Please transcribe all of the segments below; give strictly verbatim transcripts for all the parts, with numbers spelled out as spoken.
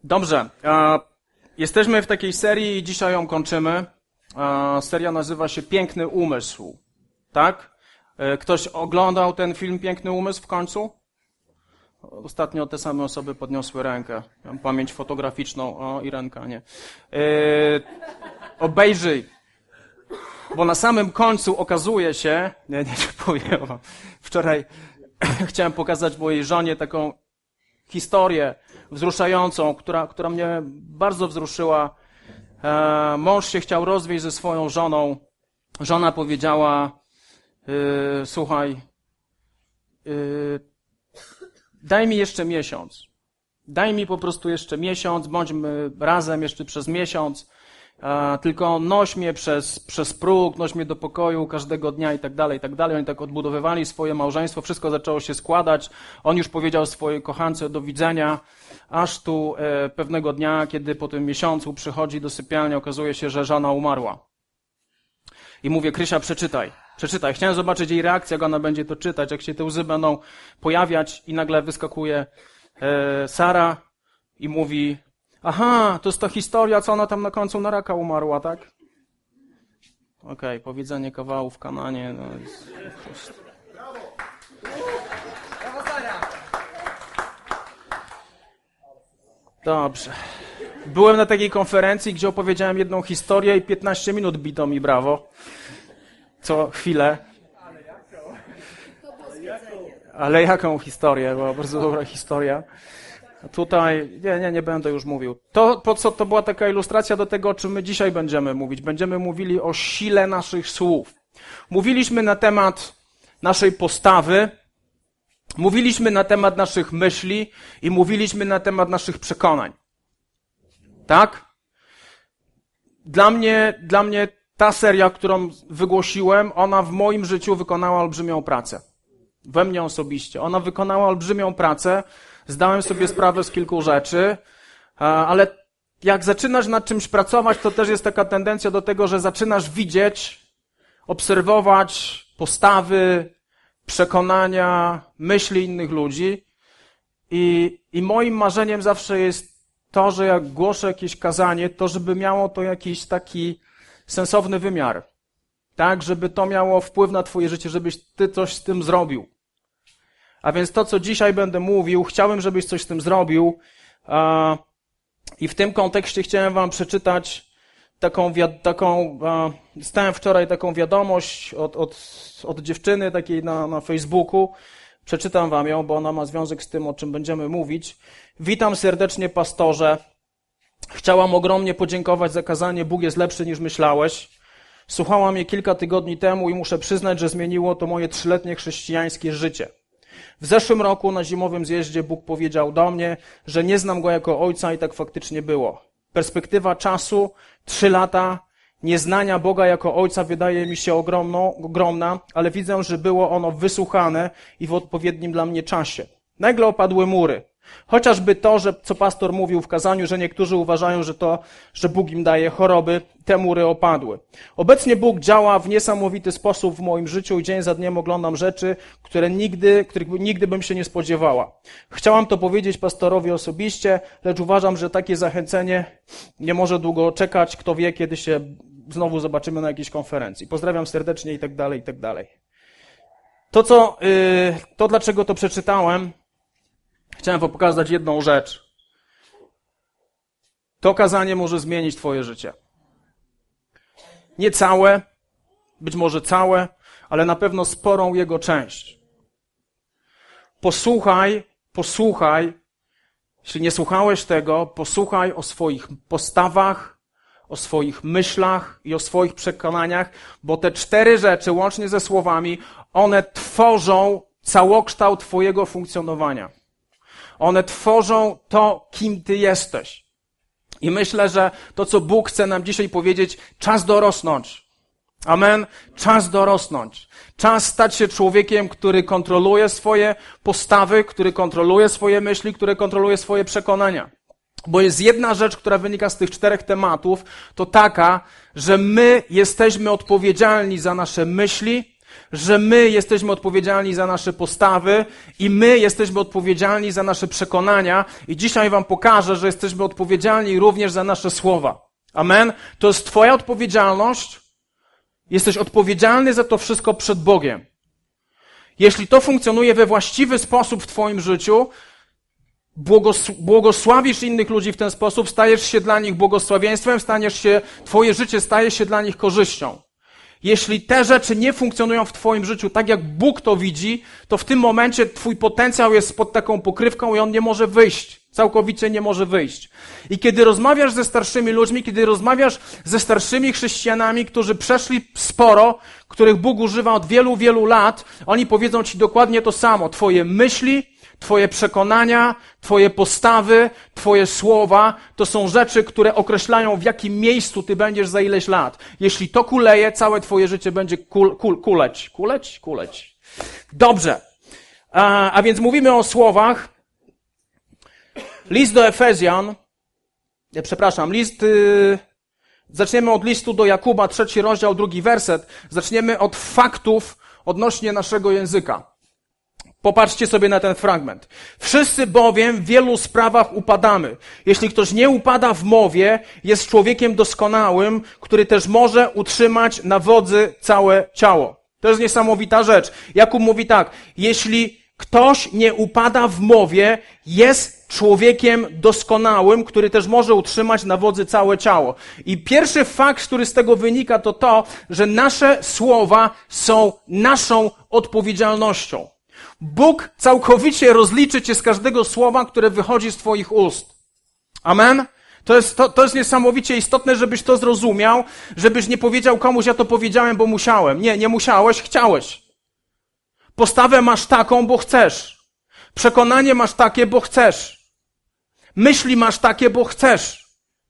Dobrze. E, jesteśmy w takiej serii i dzisiaj ją kończymy. E, seria nazywa się Piękny Umysł. Tak? E, ktoś oglądał ten film Piękny Umysł w końcu? Ostatnio te same osoby podniosły rękę. Mam pamięć fotograficzną. O, i ręka, nie. E, obejrzyj. Bo na samym końcu okazuje się... Nie, nie, nie powiem wam. Wczoraj chciałem pokazać mojej żonie taką historię wzruszającą, która, która mnie bardzo wzruszyła. E, mąż się chciał rozwieść ze swoją żoną. Żona powiedziała, e, słuchaj, e, daj mi jeszcze miesiąc. Daj mi po prostu jeszcze miesiąc, bądźmy razem jeszcze przez miesiąc. E, tylko noś mnie przez, przez próg, noś mnie do pokoju każdego dnia i tak dalej, i tak dalej. Oni tak odbudowywali swoje małżeństwo, wszystko zaczęło się składać. On już powiedział swojej kochance do widzenia, aż tu e, pewnego dnia, kiedy po tym miesiącu przychodzi do sypialni, okazuje się, że żona umarła. I mówię, Krysia, przeczytaj, przeczytaj. Chciałem zobaczyć jej reakcję, jak ona będzie to czytać, jak się te łzy będą pojawiać i nagle wyskakuje e, Sara i mówi, aha, to jest ta historia, co ona tam na końcu na raka umarła, tak? Okej, okay, powiedzenie kawału w Kananie. No jest... Dobrze. Byłem na takiej konferencji, gdzie opowiedziałem jedną historię i piętnaście minut bito mi brawo. Co chwilę. Ale jaką historię? Była bardzo dobra historia. Tutaj, nie, nie, nie będę już mówił. To, po co to była taka ilustracja do tego, o czym my dzisiaj będziemy mówić. Będziemy mówili o sile naszych słów. Mówiliśmy na temat naszej postawy, mówiliśmy na temat naszych myśli i mówiliśmy na temat naszych przekonań. Tak? Dla mnie, dla mnie ta seria, którą wygłosiłem, ona w moim życiu wykonała olbrzymią pracę. We mnie osobiście. Ona wykonała olbrzymią pracę. Zdałem sobie sprawę z kilku rzeczy, ale jak zaczynasz nad czymś pracować, to też jest taka tendencja do tego, że zaczynasz widzieć, obserwować postawy, przekonania, myśli innych ludzi. I, i moim marzeniem zawsze jest to, że jak głoszę jakieś kazanie, to żeby miało to jakiś taki sensowny wymiar. Tak, żeby to miało wpływ na twoje życie, żebyś ty coś z tym zrobił. A więc to, co dzisiaj będę mówił, chciałem, żebyś coś z tym zrobił. I w tym kontekście chciałem wam przeczytać taką, taką dostałem wczoraj taką wiadomość od, od, od dziewczyny takiej na, na Facebooku. Przeczytam wam ją, bo ona ma związek z tym, o czym będziemy mówić. Witam serdecznie, pastorze. Chciałam ogromnie podziękować za kazanie Bóg jest lepszy niż myślałeś. Słuchałam je kilka tygodni temu i muszę przyznać, że zmieniło to moje trzyletnie chrześcijańskie życie. W zeszłym roku na zimowym zjeździe Bóg powiedział do mnie, że nie znam Go jako Ojca i tak faktycznie było. Perspektywa czasu, trzy lata, nieznania Boga jako Ojca wydaje mi się ogromną, ogromna, ale widzę, że było ono wysłuchane i w odpowiednim dla mnie czasie. Nagle opadły mury. Chociażby to, że co pastor mówił w kazaniu, że niektórzy uważają, że to, że Bóg im daje choroby, te mury opadły. Obecnie Bóg działa w niesamowity sposób w moim życiu i dzień za dniem oglądam rzeczy, które nigdy, których nigdy bym się nie spodziewała. Chciałam to powiedzieć pastorowi osobiście, lecz uważam, że takie zachęcenie nie może długo czekać. Kto wie, kiedy się znowu zobaczymy na jakiejś konferencji. Pozdrawiam serdecznie i tak dalej, i tak dalej. To, co, yy, to dlaczego to przeczytałem, chciałem wam pokazać jedną rzecz. To kazanie może zmienić twoje życie. Nie całe, być może całe, ale na pewno sporą jego część. Posłuchaj, posłuchaj, jeśli nie słuchałeś tego, posłuchaj o swoich postawach, o swoich myślach i o swoich przekonaniach, bo te cztery rzeczy, łącznie ze słowami, one tworzą całokształt twojego funkcjonowania. One tworzą to, kim ty jesteś. I myślę, że to, co Bóg chce nam dzisiaj powiedzieć, czas dorosnąć. Amen. Czas dorosnąć. Czas stać się człowiekiem, który kontroluje swoje postawy, który kontroluje swoje myśli, który kontroluje swoje przekonania. Bo jest jedna rzecz, która wynika z tych czterech tematów, to taka, że my jesteśmy odpowiedzialni za nasze myśli, że my jesteśmy odpowiedzialni za nasze postawy i my jesteśmy odpowiedzialni za nasze przekonania i dzisiaj wam pokażę, że jesteśmy odpowiedzialni również za nasze słowa. Amen? To jest twoja odpowiedzialność. Jesteś odpowiedzialny za to wszystko przed Bogiem. Jeśli to funkcjonuje we właściwy sposób w twoim życiu, błogos- błogosławisz innych ludzi w ten sposób, stajesz się dla nich błogosławieństwem, staniesz się, twoje życie staje się dla nich korzyścią. Jeśli te rzeczy nie funkcjonują w twoim życiu tak, jak Bóg to widzi, to w tym momencie twój potencjał jest pod taką pokrywką i on nie może wyjść. Całkowicie nie może wyjść. I kiedy rozmawiasz ze starszymi ludźmi, kiedy rozmawiasz ze starszymi chrześcijanami, którzy przeszli sporo, których Bóg używa od wielu, wielu lat, oni powiedzą ci dokładnie to samo. Twoje myśli, twoje przekonania, twoje postawy, twoje słowa, to są rzeczy, które określają, w jakim miejscu ty będziesz za ileś lat. Jeśli to kuleje, całe twoje życie będzie kul, kul, kuleć. Kuleć? Kuleć. Dobrze. A, a więc mówimy o słowach. List do Efezjan, ja przepraszam, list, yy, zaczniemy od listu do Jakuba, trzeci rozdział, drugi werset. Zaczniemy od faktów odnośnie naszego języka. Popatrzcie sobie na ten fragment. Wszyscy bowiem w wielu sprawach upadamy. Jeśli ktoś nie upada w mowie, jest człowiekiem doskonałym, który też może utrzymać na wodzy całe ciało. To jest niesamowita rzecz. Jakub mówi tak, jeśli ktoś nie upada w mowie, jest człowiekiem doskonałym, który też może utrzymać na wodzy całe ciało. I pierwszy fakt, który z tego wynika, to to, że nasze słowa są naszą odpowiedzialnością. Bóg całkowicie rozliczy cię z każdego słowa, które wychodzi z twoich ust. Amen? To jest, to, to jest niesamowicie istotne, żebyś to zrozumiał, żebyś nie powiedział komuś, ja to powiedziałem, bo musiałem. Nie, nie musiałeś, chciałeś. Postawę masz taką, bo chcesz. Przekonanie masz takie, bo chcesz. Myśli masz takie, bo chcesz.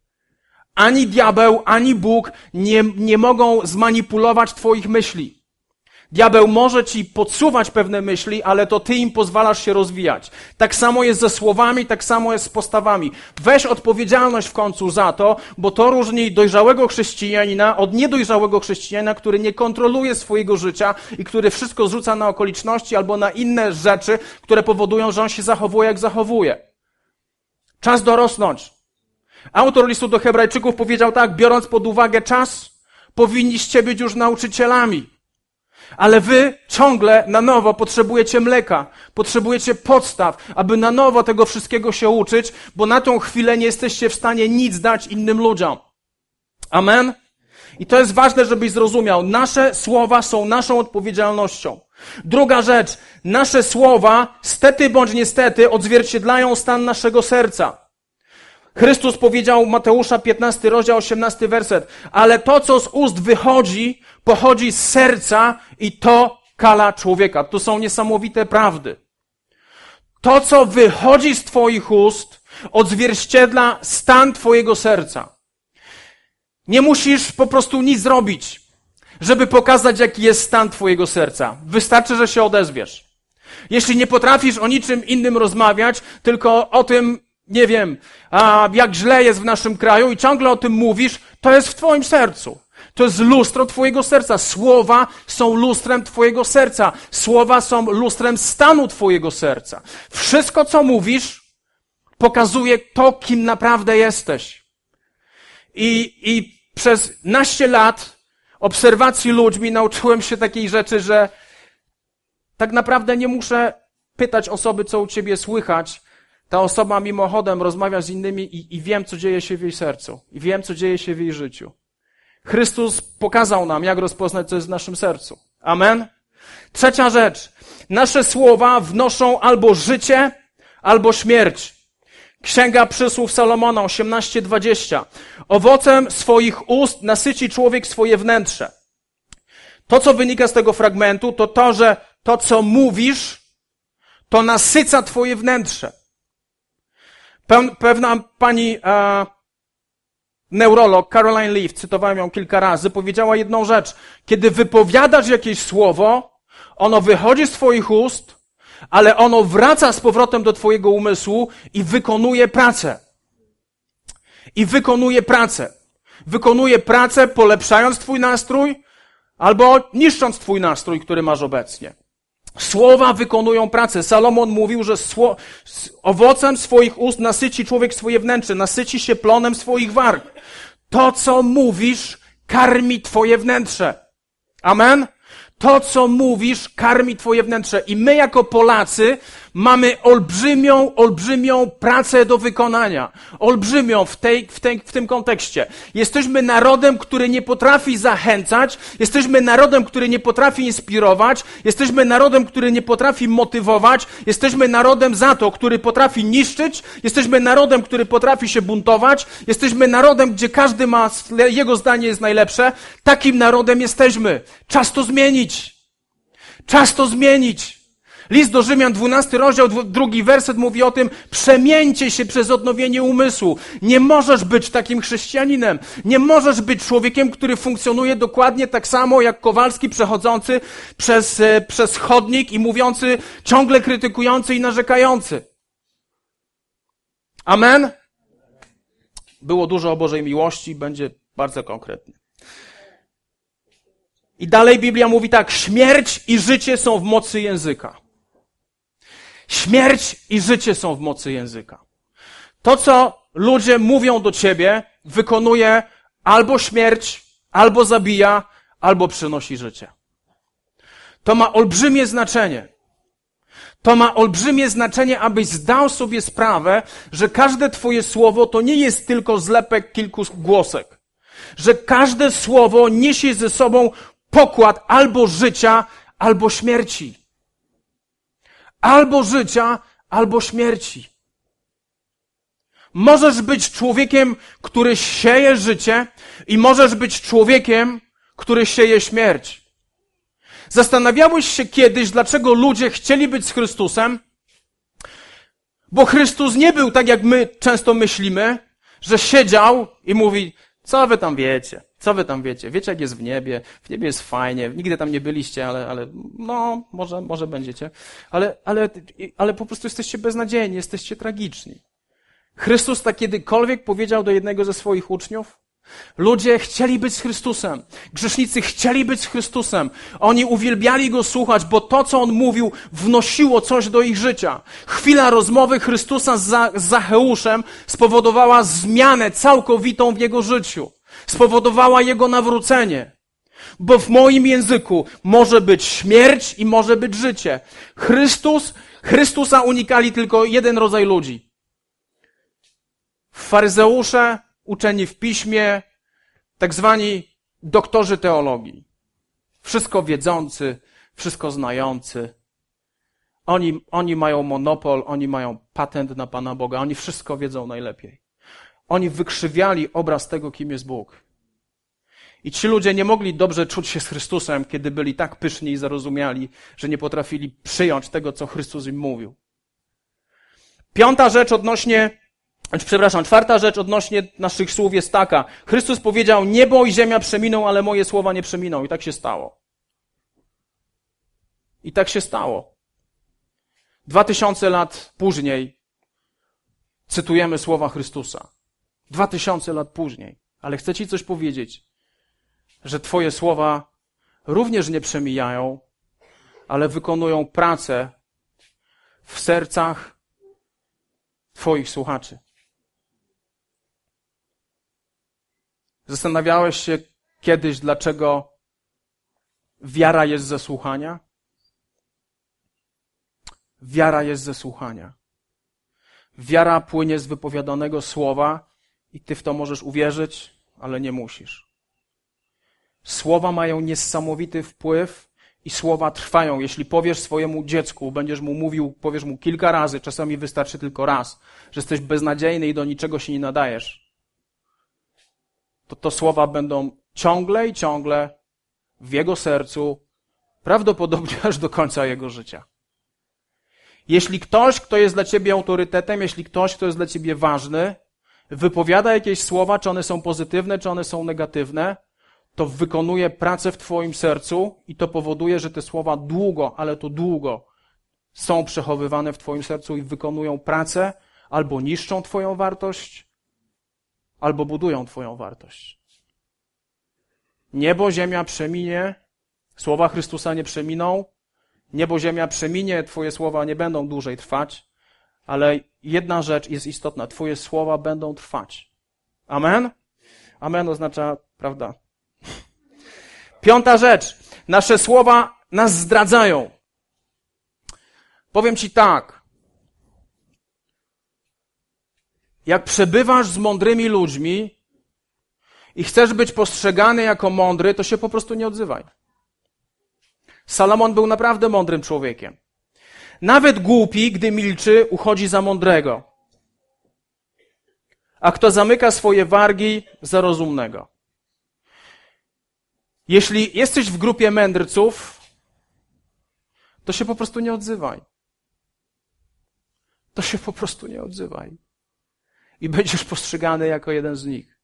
Ani diabeł, ani Bóg nie, nie mogą zmanipulować twoich myśli. Diabeł może ci podsuwać pewne myśli, ale to ty im pozwalasz się rozwijać. Tak samo jest ze słowami, tak samo jest z postawami. Weź odpowiedzialność w końcu za to, bo to różni dojrzałego chrześcijanina od niedojrzałego chrześcijanina, który nie kontroluje swojego życia i który wszystko zrzuca na okoliczności albo na inne rzeczy, które powodują, że on się zachowuje, jak zachowuje. Czas dorosnąć. Autor listu do Hebrajczyków powiedział tak, biorąc pod uwagę czas, powinniście być już nauczycielami. Ale wy ciągle na nowo potrzebujecie mleka, potrzebujecie podstaw, aby na nowo tego wszystkiego się uczyć, bo na tą chwilę nie jesteście w stanie nic dać innym ludziom. Amen? I to jest ważne, żebyś zrozumiał. Nasze słowa są naszą odpowiedzialnością. Druga rzecz. Nasze słowa, stety bądź niestety, odzwierciedlają stan naszego serca. Chrystus powiedział, Mateusza piętnasty rozdział, osiemnasty werset, ale to, co z ust wychodzi, pochodzi z serca i to kala człowieka. To są niesamowite prawdy. To, co wychodzi z twoich ust, odzwierciedla stan twojego serca. Nie musisz po prostu nic zrobić, żeby pokazać, jaki jest stan twojego serca. Wystarczy, że się odezwiesz. Jeśli nie potrafisz o niczym innym rozmawiać, tylko o tym, nie wiem, a jak źle jest w naszym kraju i ciągle o tym mówisz, to jest w twoim sercu. To jest lustro twojego serca. Słowa są lustrem twojego serca. Słowa są lustrem stanu twojego serca. Wszystko, co mówisz, pokazuje to, kim naprawdę jesteś. I, i przez naście lat obserwacji ludźmi nauczyłem się takiej rzeczy, że tak naprawdę nie muszę pytać osoby, co u ciebie słychać. Ta osoba mimochodem rozmawia z innymi i, i wiem, co dzieje się w jej sercu. I wiem, co dzieje się w jej życiu. Chrystus pokazał nam, jak rozpoznać, co jest w naszym sercu. Amen? Trzecia rzecz. Nasze słowa wnoszą albo życie, albo śmierć. Księga Przysłów Salomona osiemnaście dwadzieścia. Owocem swoich ust nasyci człowiek swoje wnętrze. To, co wynika z tego fragmentu, to to, że to, co mówisz, to nasyca twoje wnętrze. Pewna pani e, neurolog Caroline Leaf, cytowałem ją kilka razy, powiedziała jedną rzecz. Kiedy wypowiadasz jakieś słowo, ono wychodzi z twoich ust, ale ono wraca z powrotem do twojego umysłu i wykonuje pracę. I wykonuje pracę. Wykonuje pracę, polepszając twój nastrój, albo niszcząc twój nastrój, który masz obecnie. Słowa wykonują pracę. Salomon mówił, że sło- owocem swoich ust nasyci człowiek swoje wnętrze, nasyci się plonem swoich warg. To, co mówisz, karmi twoje wnętrze. Amen? To, co mówisz, karmi twoje wnętrze. I my jako Polacy mamy olbrzymią, olbrzymią pracę do wykonania. Olbrzymią w, tej, w, tej, w tym kontekście. Jesteśmy narodem, który nie potrafi zachęcać. Jesteśmy narodem, który nie potrafi inspirować. Jesteśmy narodem, który nie potrafi motywować. Jesteśmy narodem za to, który potrafi niszczyć. Jesteśmy narodem, który potrafi się buntować. Jesteśmy narodem, gdzie każdy ma, jego zdanie jest najlepsze. Takim narodem jesteśmy. Czas to zmienić. Czas to zmienić. List do Rzymian, dwunasty rozdział, drugi werset mówi o tym, przemieńcie się przez odnowienie umysłu. Nie możesz być takim chrześcijaninem. Nie możesz być człowiekiem, który funkcjonuje dokładnie tak samo jak Kowalski przechodzący przez, przez chodnik i mówiący, ciągle krytykujący i narzekający. Amen? Było dużo o Bożej miłości, będzie bardzo konkretnie. I dalej Biblia mówi tak, śmierć i życie są w mocy języka. Śmierć i życie są w mocy języka. To, co ludzie mówią do ciebie, wykonuje albo śmierć, albo zabija, albo przynosi życie. To ma olbrzymie znaczenie. To ma olbrzymie znaczenie, abyś zdał sobie sprawę, że każde twoje słowo to nie jest tylko zlepek kilku głosek. Że każde słowo niesie ze sobą pokład albo życia, albo śmierci. Albo życia, albo śmierci. Możesz być człowiekiem, który sieje życie i możesz być człowiekiem, który sieje śmierć. Zastanawiałeś się kiedyś, dlaczego ludzie chcieli być z Chrystusem? Bo Chrystus nie był tak, jak my często myślimy, że siedział i mówi, co wy tam wiecie? Co wy tam wiecie? Wiecie, jak jest w niebie? W niebie jest fajnie. Nigdy tam nie byliście, ale, ale no, może, może będziecie. Ale, ale, ale po prostu jesteście beznadziejni, jesteście tragiczni. Chrystus tak kiedykolwiek powiedział do jednego ze swoich uczniów? Ludzie chcieli być z Chrystusem. Grzesznicy chcieli być z Chrystusem. Oni uwielbiali Go słuchać, bo to, co On mówił, wnosiło coś do ich życia. Chwila rozmowy Chrystusa z Zacheuszem spowodowała zmianę całkowitą w jego życiu. Spowodowała jego nawrócenie. Bo w moim języku może być śmierć i może być życie. Chrystus, Chrystusa unikali tylko jeden rodzaj ludzi. Faryzeusze, uczeni w piśmie, tak zwani doktorzy teologii. Wszystko wiedzący, wszystko znający. Oni, oni mają monopol, oni mają patent na Pana Boga, oni wszystko wiedzą najlepiej. Oni wykrzywiali obraz tego, kim jest Bóg. I ci ludzie nie mogli dobrze czuć się z Chrystusem, kiedy byli tak pyszni i zarozumiali, że nie potrafili przyjąć tego, co Chrystus im mówił. Piąta rzecz odnośnie, przepraszam, czwarta rzecz odnośnie naszych słów jest taka. Chrystus powiedział, niebo i ziemia przeminą, ale moje słowa nie przeminą. I tak się stało. I tak się stało. Dwa tysiące lat później cytujemy słowa Chrystusa. Dwa tysiące lat później. Ale chcę ci coś powiedzieć, że twoje słowa również nie przemijają, ale wykonują pracę w sercach twoich słuchaczy. Zastanawiałeś się kiedyś, dlaczego wiara jest ze słuchania? Wiara jest ze słuchania. Wiara płynie z wypowiadanego słowa i ty w to możesz uwierzyć, ale nie musisz. Słowa mają niesamowity wpływ i słowa trwają. Jeśli powiesz swojemu dziecku, będziesz mu mówił, powiesz mu kilka razy, czasami wystarczy tylko raz, że jesteś beznadziejny i do niczego się nie nadajesz, to to słowa będą ciągle i ciągle w jego sercu, prawdopodobnie aż do końca jego życia. Jeśli ktoś, kto jest dla ciebie autorytetem, jeśli ktoś, kto jest dla ciebie ważny, wypowiada jakieś słowa, czy one są pozytywne, czy one są negatywne, to wykonuje pracę w twoim sercu i to powoduje, że te słowa długo, ale to długo są przechowywane w twoim sercu i wykonują pracę, albo niszczą twoją wartość, albo budują twoją wartość. Niebo, ziemia przeminie, Słowa Chrystusa nie przeminą, niebo, ziemia przeminie, Twoje słowa nie będą dłużej trwać, ale jedna rzecz jest istotna, Twoje słowa będą trwać. Amen? Amen oznacza, prawda? Piąta rzecz. Nasze słowa nas zdradzają. Powiem Ci tak. Jak przebywasz z mądrymi ludźmi i chcesz być postrzegany jako mądry, to się po prostu nie odzywaj. Salomon był naprawdę mądrym człowiekiem. Nawet głupi, gdy milczy, uchodzi za mądrego. A kto zamyka swoje wargi, za rozumnego. Jeśli jesteś w grupie mędrców, to się po prostu nie odzywaj. To się po prostu nie odzywaj. I będziesz postrzegany jako jeden z nich.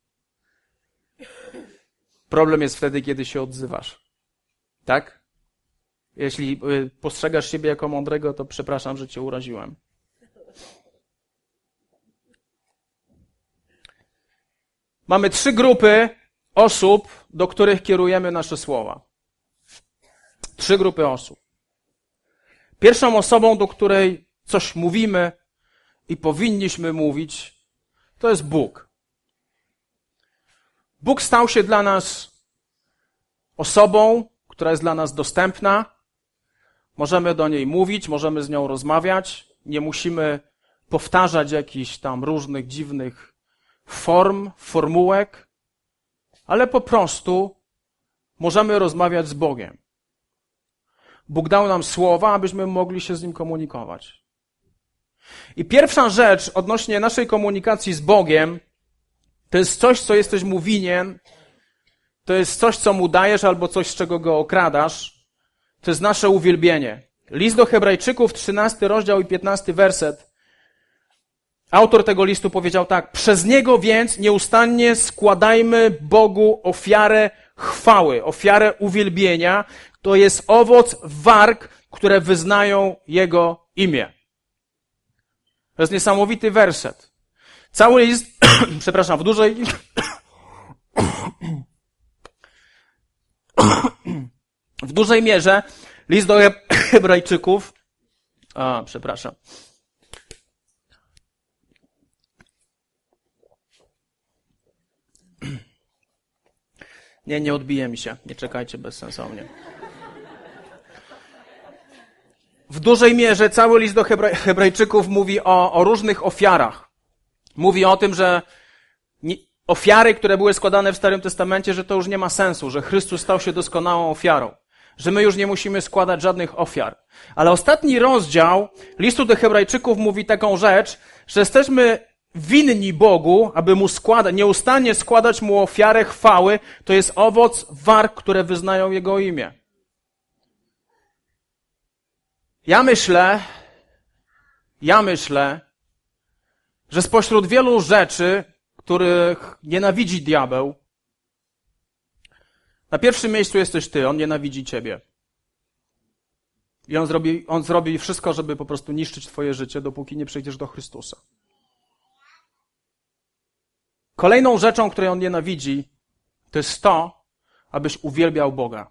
Problem jest wtedy, kiedy się odzywasz. Tak? Jeśli postrzegasz siebie jako mądrego, to przepraszam, że cię uraziłem. Mamy trzy grupy osób, do których kierujemy nasze słowa. Trzy grupy osób. Pierwszą osobą, do której coś mówimy i powinniśmy mówić, to jest Bóg. Bóg stał się dla nas osobą, która jest dla nas dostępna. Możemy do niej mówić, możemy z nią rozmawiać. Nie musimy powtarzać jakichś tam różnych dziwnych form, formułek, ale po prostu możemy rozmawiać z Bogiem. Bóg dał nam słowa, abyśmy mogli się z Nim komunikować. I pierwsza rzecz odnośnie naszej komunikacji z Bogiem, to jest coś, co jesteś mu winien, to jest coś, co mu dajesz, albo coś, z czego go okradasz, to jest nasze uwielbienie. List do Hebrajczyków, trzynasty rozdział i piętnasty werset. Autor tego listu powiedział tak: przez Niego więc nieustannie składajmy Bogu ofiarę chwały, ofiarę uwielbienia. To jest owoc warg, które wyznają Jego imię. To jest niesamowity werset. Cały list, przepraszam, w dużej... w dużej mierze list do Hebrajczyków... A, przepraszam. Nie, nie odbije mi się. Nie czekajcie bezsensownie. W dużej mierze cały list do Hebraj- Hebrajczyków mówi o, o różnych ofiarach. Mówi o tym, że nie, ofiary, które były składane w Starym Testamencie, że to już nie ma sensu, że Chrystus stał się doskonałą ofiarą, że my już nie musimy składać żadnych ofiar. Ale ostatni rozdział listu do Hebrajczyków mówi taką rzecz, że jesteśmy winni Bogu, aby Mu składać, nieustannie składać Mu ofiarę chwały, to jest owoc warg, które wyznają Jego imię. Ja myślę, ja myślę, że spośród wielu rzeczy, których nienawidzi diabeł, na pierwszym miejscu jesteś ty, on nienawidzi ciebie. I on zrobi, on zrobi wszystko, żeby po prostu niszczyć twoje życie, dopóki nie przyjdziesz do Chrystusa. Kolejną rzeczą, której on nienawidzi, to jest to, abyś uwielbiał Boga.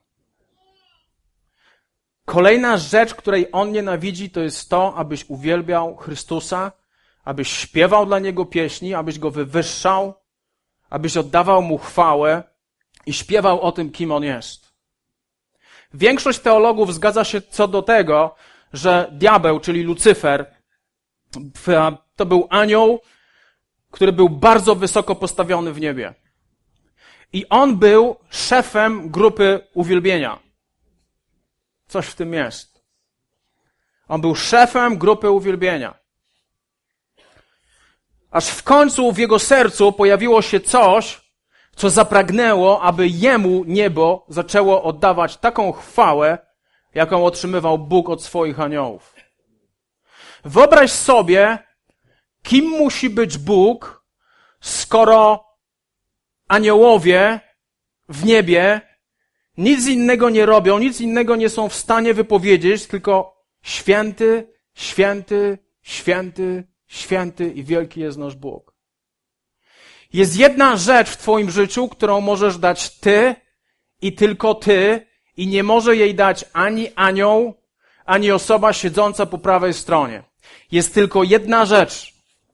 Kolejna rzecz, której on nienawidzi, to jest to, abyś uwielbiał Chrystusa, abyś śpiewał dla Niego pieśni, abyś Go wywyższał, abyś oddawał Mu chwałę i śpiewał o tym, kim On jest. Większość teologów zgadza się co do tego, że diabeł, czyli Lucyfer, to był anioł, który był bardzo wysoko postawiony w niebie. I on był szefem grupy uwielbienia. Coś w tym jest. On był szefem grupy uwielbienia. Aż w końcu w jego sercu pojawiło się coś, co zapragnęło, aby jemu niebo zaczęło oddawać taką chwałę, jaką otrzymywał Bóg od swoich aniołów. Wyobraź sobie, kim musi być Bóg, skoro aniołowie w niebie nic innego nie robią, nic innego nie są w stanie wypowiedzieć, tylko święty, święty, święty, święty i wielki jest nasz Bóg. Jest jedna rzecz w twoim życiu, którą możesz dać ty i tylko ty i nie może jej dać ani anioł, ani osoba siedząca po prawej stronie. Jest tylko jedna rzecz.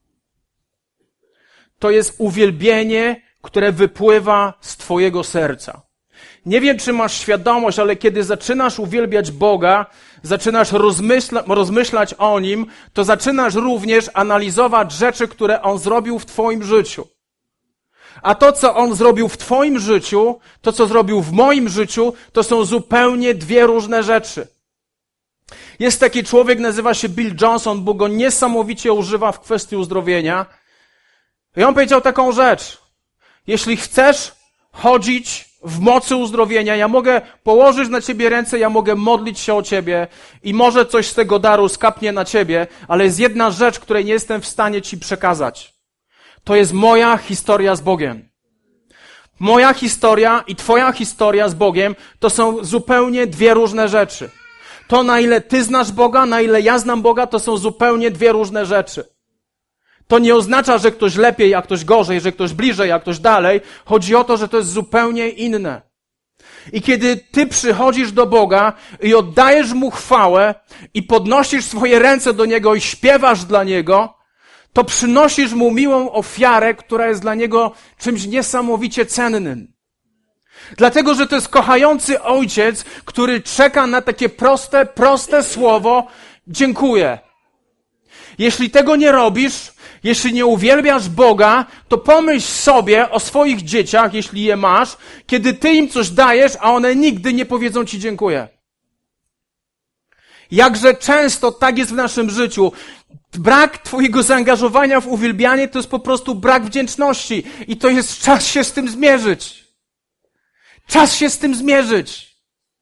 To jest uwielbienie, które wypływa z twojego serca. Nie wiem, czy masz świadomość, ale kiedy zaczynasz uwielbiać Boga, zaczynasz rozmyśla, rozmyślać o Nim, to zaczynasz również analizować rzeczy, które On zrobił w twoim życiu. A to, co On zrobił w twoim życiu, to, co zrobił w moim życiu, to są zupełnie dwie różne rzeczy. Jest taki człowiek, nazywa się Bill Johnson, Bóg go niesamowicie używa w kwestii uzdrowienia. I on powiedział taką rzecz. Jeśli chcesz chodzić w mocy uzdrowienia, ja mogę położyć na ciebie ręce, ja mogę modlić się o ciebie i może coś z tego daru skapnie na ciebie, ale jest jedna rzecz, której nie jestem w stanie ci przekazać. To jest moja historia z Bogiem. Moja historia i twoja historia z Bogiem to są zupełnie dwie różne rzeczy. To, na ile ty znasz Boga, na ile ja znam Boga, to są zupełnie dwie różne rzeczy. To nie oznacza, że ktoś lepiej, a ktoś gorzej, że ktoś bliżej, a ktoś dalej. Chodzi o to, że to jest zupełnie inne. I kiedy ty przychodzisz do Boga i oddajesz Mu chwałę i podnosisz swoje ręce do Niego i śpiewasz dla Niego, to przynosisz Mu miłą ofiarę, która jest dla Niego czymś niesamowicie cennym. Dlatego, że to jest kochający Ojciec, który czeka na takie proste, proste słowo dziękuję. Jeśli tego nie robisz, jeśli nie uwielbiasz Boga, to pomyśl sobie o swoich dzieciach, jeśli je masz, kiedy ty im coś dajesz, a one nigdy nie powiedzą ci dziękuję. Jakże często tak jest w naszym życiu. Brak twojego zaangażowania w uwielbianie to jest po prostu brak wdzięczności. I to jest czas się z tym zmierzyć. Czas się z tym zmierzyć.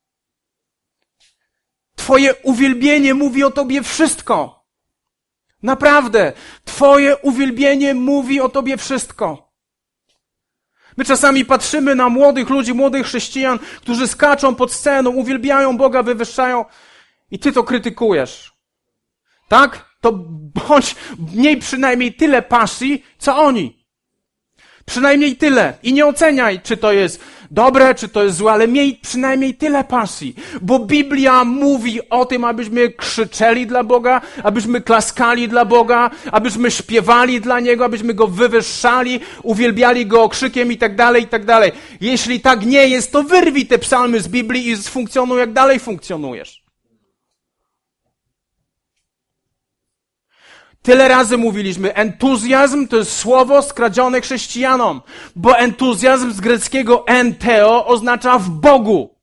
Twoje uwielbienie mówi o tobie wszystko. Naprawdę. Twoje uwielbienie mówi o tobie wszystko. My czasami patrzymy na młodych ludzi, młodych chrześcijan, którzy skaczą pod sceną, uwielbiają Boga, wywyższają i ty to krytykujesz. Tak? To bądź, miej przynajmniej tyle pasji, co oni. Przynajmniej tyle. I nie oceniaj, czy to jest dobre, czy to jest złe, ale miej przynajmniej tyle pasji. Bo Biblia mówi o tym, abyśmy krzyczeli dla Boga, abyśmy klaskali dla Boga, abyśmy śpiewali dla Niego, abyśmy Go wywyższali, uwielbiali Go okrzykiem i tak dalej, i tak dalej. Jeśli tak nie jest, to wyrwij te psalmy z Biblii i funkcjonuj, jak dalej funkcjonujesz. Tyle razy mówiliśmy, entuzjazm to jest słowo skradzione chrześcijanom, bo entuzjazm z greckiego enteo oznacza w Bogu.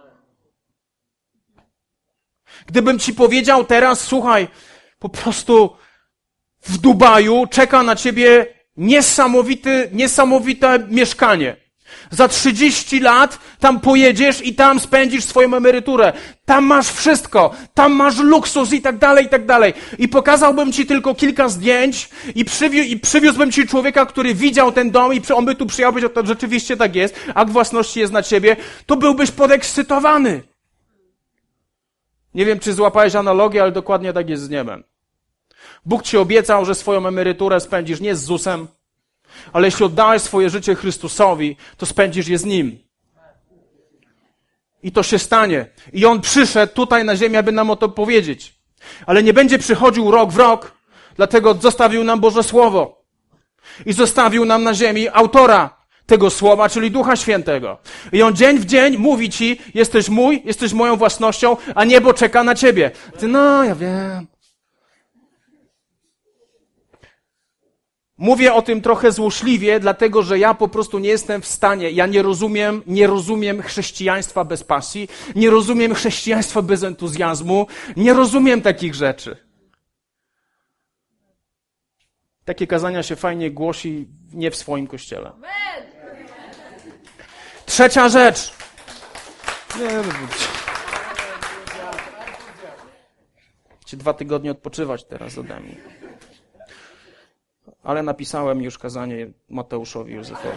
Gdybym ci powiedział teraz, słuchaj, po prostu w Dubaju czeka na ciebie niesamowity, niesamowite mieszkanie. Za trzydzieści lat tam pojedziesz i tam spędzisz swoją emeryturę. Tam masz wszystko. Tam masz luksus i tak dalej, i tak dalej. I pokazałbym ci tylko kilka zdjęć i, przywi- i przywiózłbym ci człowieka, który widział ten dom i on by tu przyjechał, powiedział, to rzeczywiście tak jest, akt własności jest na ciebie, to byłbyś podekscytowany. Nie wiem, czy złapałeś analogię, ale dokładnie tak jest z niebem. Bóg ci obiecał, że swoją emeryturę spędzisz nie z zusem, ale jeśli oddałeś swoje życie Chrystusowi, to spędzisz je z Nim. I to się stanie. I On przyszedł tutaj na ziemię, aby nam o to powiedzieć. Ale nie będzie przychodził rok w rok, dlatego zostawił nam Boże Słowo. I zostawił nam na ziemi autora tego Słowa, czyli Ducha Świętego. I On dzień w dzień mówi ci, jesteś mój, jesteś moją własnością, a niebo czeka na ciebie. Ty, no, ja wiem. Mówię o tym trochę złośliwie, dlatego że ja po prostu nie jestem w stanie, ja nie rozumiem, nie rozumiem chrześcijaństwa bez pasji, nie rozumiem chrześcijaństwa bez entuzjazmu, nie rozumiem takich rzeczy. Takie kazania się fajnie głosi nie w swoim kościele. Trzecia rzecz. Nie, Chcę dwa tygodnie odpoczywać teraz ode mnie. Ale napisałem już kazanie Mateuszowi Józefowi.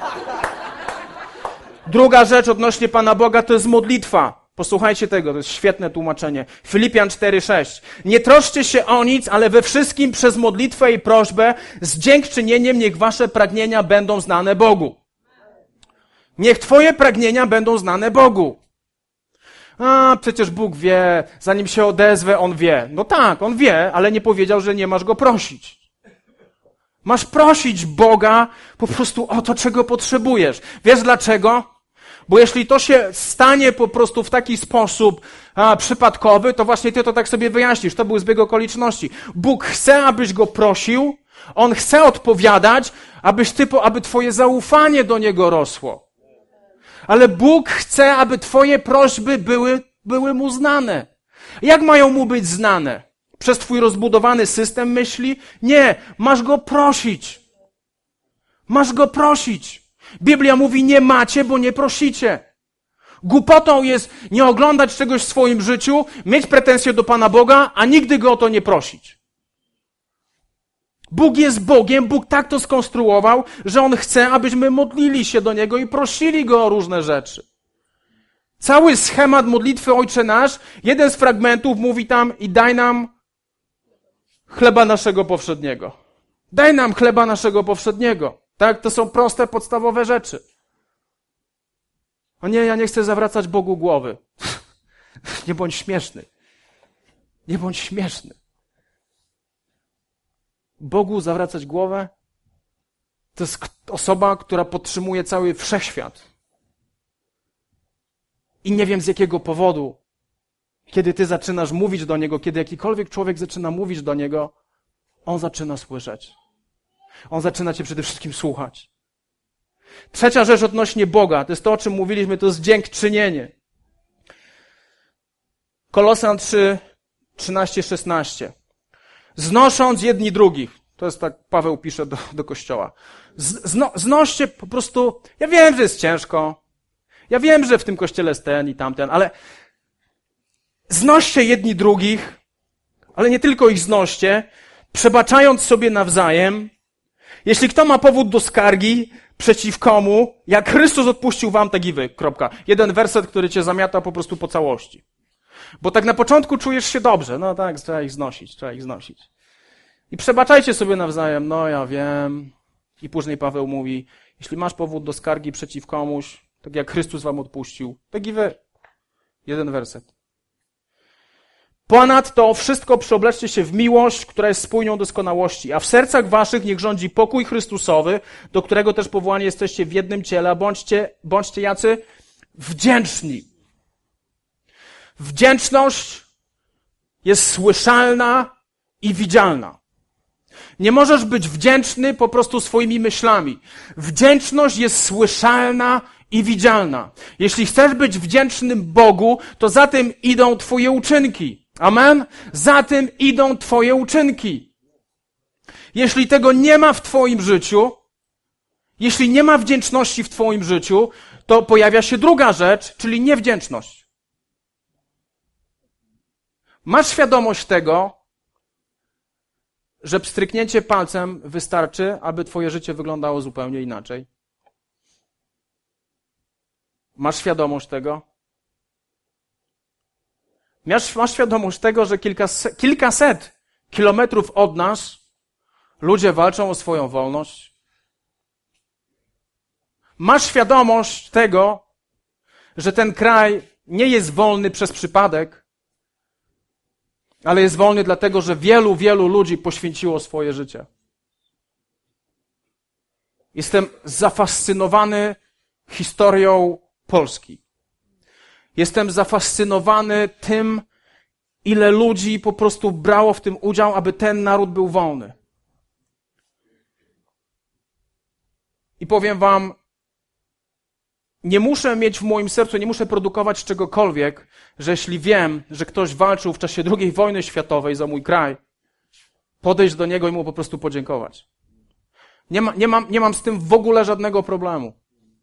Druga rzecz odnośnie Pana Boga to jest modlitwa. Posłuchajcie tego, to jest świetne tłumaczenie. Filipian cztery sześć. Nie troszcie się o nic, ale we wszystkim przez modlitwę i prośbę z dziękczynieniem niech wasze pragnienia będą znane Bogu. Niech twoje pragnienia będą znane Bogu. A, przecież Bóg wie, zanim się odezwę, On wie. No tak, On wie, ale nie powiedział, że nie masz Go prosić. Masz prosić Boga po prostu o to, czego potrzebujesz. Wiesz dlaczego? Bo jeśli to się stanie po prostu w taki sposób a, przypadkowy, to właśnie ty to tak sobie wyjaśnisz. To był zbieg okoliczności. Bóg chce, abyś Go prosił, On chce odpowiadać, abyś ty, aby twoje zaufanie do Niego rosło. Ale Bóg chce, aby twoje prośby były, były Mu znane. Jak mają Mu być znane? Przez twój rozbudowany system myśli? Nie, masz Go prosić. Masz Go prosić. Biblia mówi, nie macie, bo nie prosicie. Głupotą jest nie oglądać czegoś w swoim życiu, mieć pretensje do Pana Boga, a nigdy Go o to nie prosić. Bóg jest Bogiem, Bóg tak to skonstruował, że On chce, abyśmy modlili się do Niego i prosili Go o różne rzeczy. Cały schemat modlitwy Ojcze Nasz, jeden z fragmentów mówi tam i daj nam chleba naszego powszedniego. Daj nam chleba naszego powszedniego. Tak, to są proste, podstawowe rzeczy. O nie, ja nie chcę zawracać Bogu głowy. Nie bądź śmieszny. Nie bądź śmieszny. Bogu zawracać głowę to jest osoba, która podtrzymuje cały wszechświat. I nie wiem z jakiego powodu, kiedy ty zaczynasz mówić do Niego, kiedy jakikolwiek człowiek zaczyna mówić do Niego, on zaczyna słyszeć. On zaczyna cię przede wszystkim słuchać. Trzecia rzecz odnośnie Boga, to jest to, o czym mówiliśmy, to jest dziękczynienie. Kolosan trzy, trzynaście, szesnaście. Znosząc jedni drugich. To jest tak, Paweł pisze do, do Kościoła. Zno, znoście po prostu, ja wiem, że jest ciężko. Ja wiem, że w tym kościele jest ten i tamten, ale znoście jedni drugich, ale nie tylko ich znoście, przebaczając sobie nawzajem. Jeśli kto ma powód do skargi przeciw komu, jak Chrystus odpuścił wam, tak i wy. Kropka. Jeden werset, który cię zamiata po prostu po całości. Bo tak na początku czujesz się dobrze. No tak, trzeba ich znosić, trzeba ich znosić. I przebaczajcie sobie nawzajem. No ja wiem. I później Paweł mówi, jeśli masz powód do skargi przeciw komuś, tak jak Chrystus wam odpuścił, tak i wy. Jeden werset. Ponadto wszystko przeobleczcie się w miłość, która jest spójnią doskonałości, a w sercach waszych niech rządzi pokój Chrystusowy, do którego też powołani jesteście w jednym ciele, a bądźcie, bądźcie jacy wdzięczni. Wdzięczność jest słyszalna i widzialna. Nie możesz być wdzięczny po prostu swoimi myślami. Wdzięczność jest słyszalna i widzialna. Jeśli chcesz być wdzięcznym Bogu, to za tym idą twoje uczynki. Amen? Za tym idą twoje uczynki. Jeśli tego nie ma w twoim życiu, jeśli nie ma wdzięczności w twoim życiu, to pojawia się druga rzecz, czyli niewdzięczność. Masz świadomość tego, że pstryknięcie palcem wystarczy, aby twoje życie wyglądało zupełnie inaczej? Masz świadomość tego? Masz, masz świadomość tego, że kilkaset, kilkaset kilometrów od nas ludzie walczą o swoją wolność? Masz świadomość tego, że ten kraj nie jest wolny przez przypadek, ale jest wolny dlatego, że wielu, wielu ludzi poświęciło swoje życie. Jestem zafascynowany historią Polski. Jestem zafascynowany tym, ile ludzi po prostu brało w tym udział, aby ten naród był wolny. I powiem wam, nie muszę mieć w moim sercu, nie muszę produkować czegokolwiek, że jeśli wiem, że ktoś walczył w czasie drugiej wojny światowej za mój kraj, podejść do niego i mu po prostu podziękować. Nie, ma, nie, mam, nie mam z tym w ogóle żadnego problemu.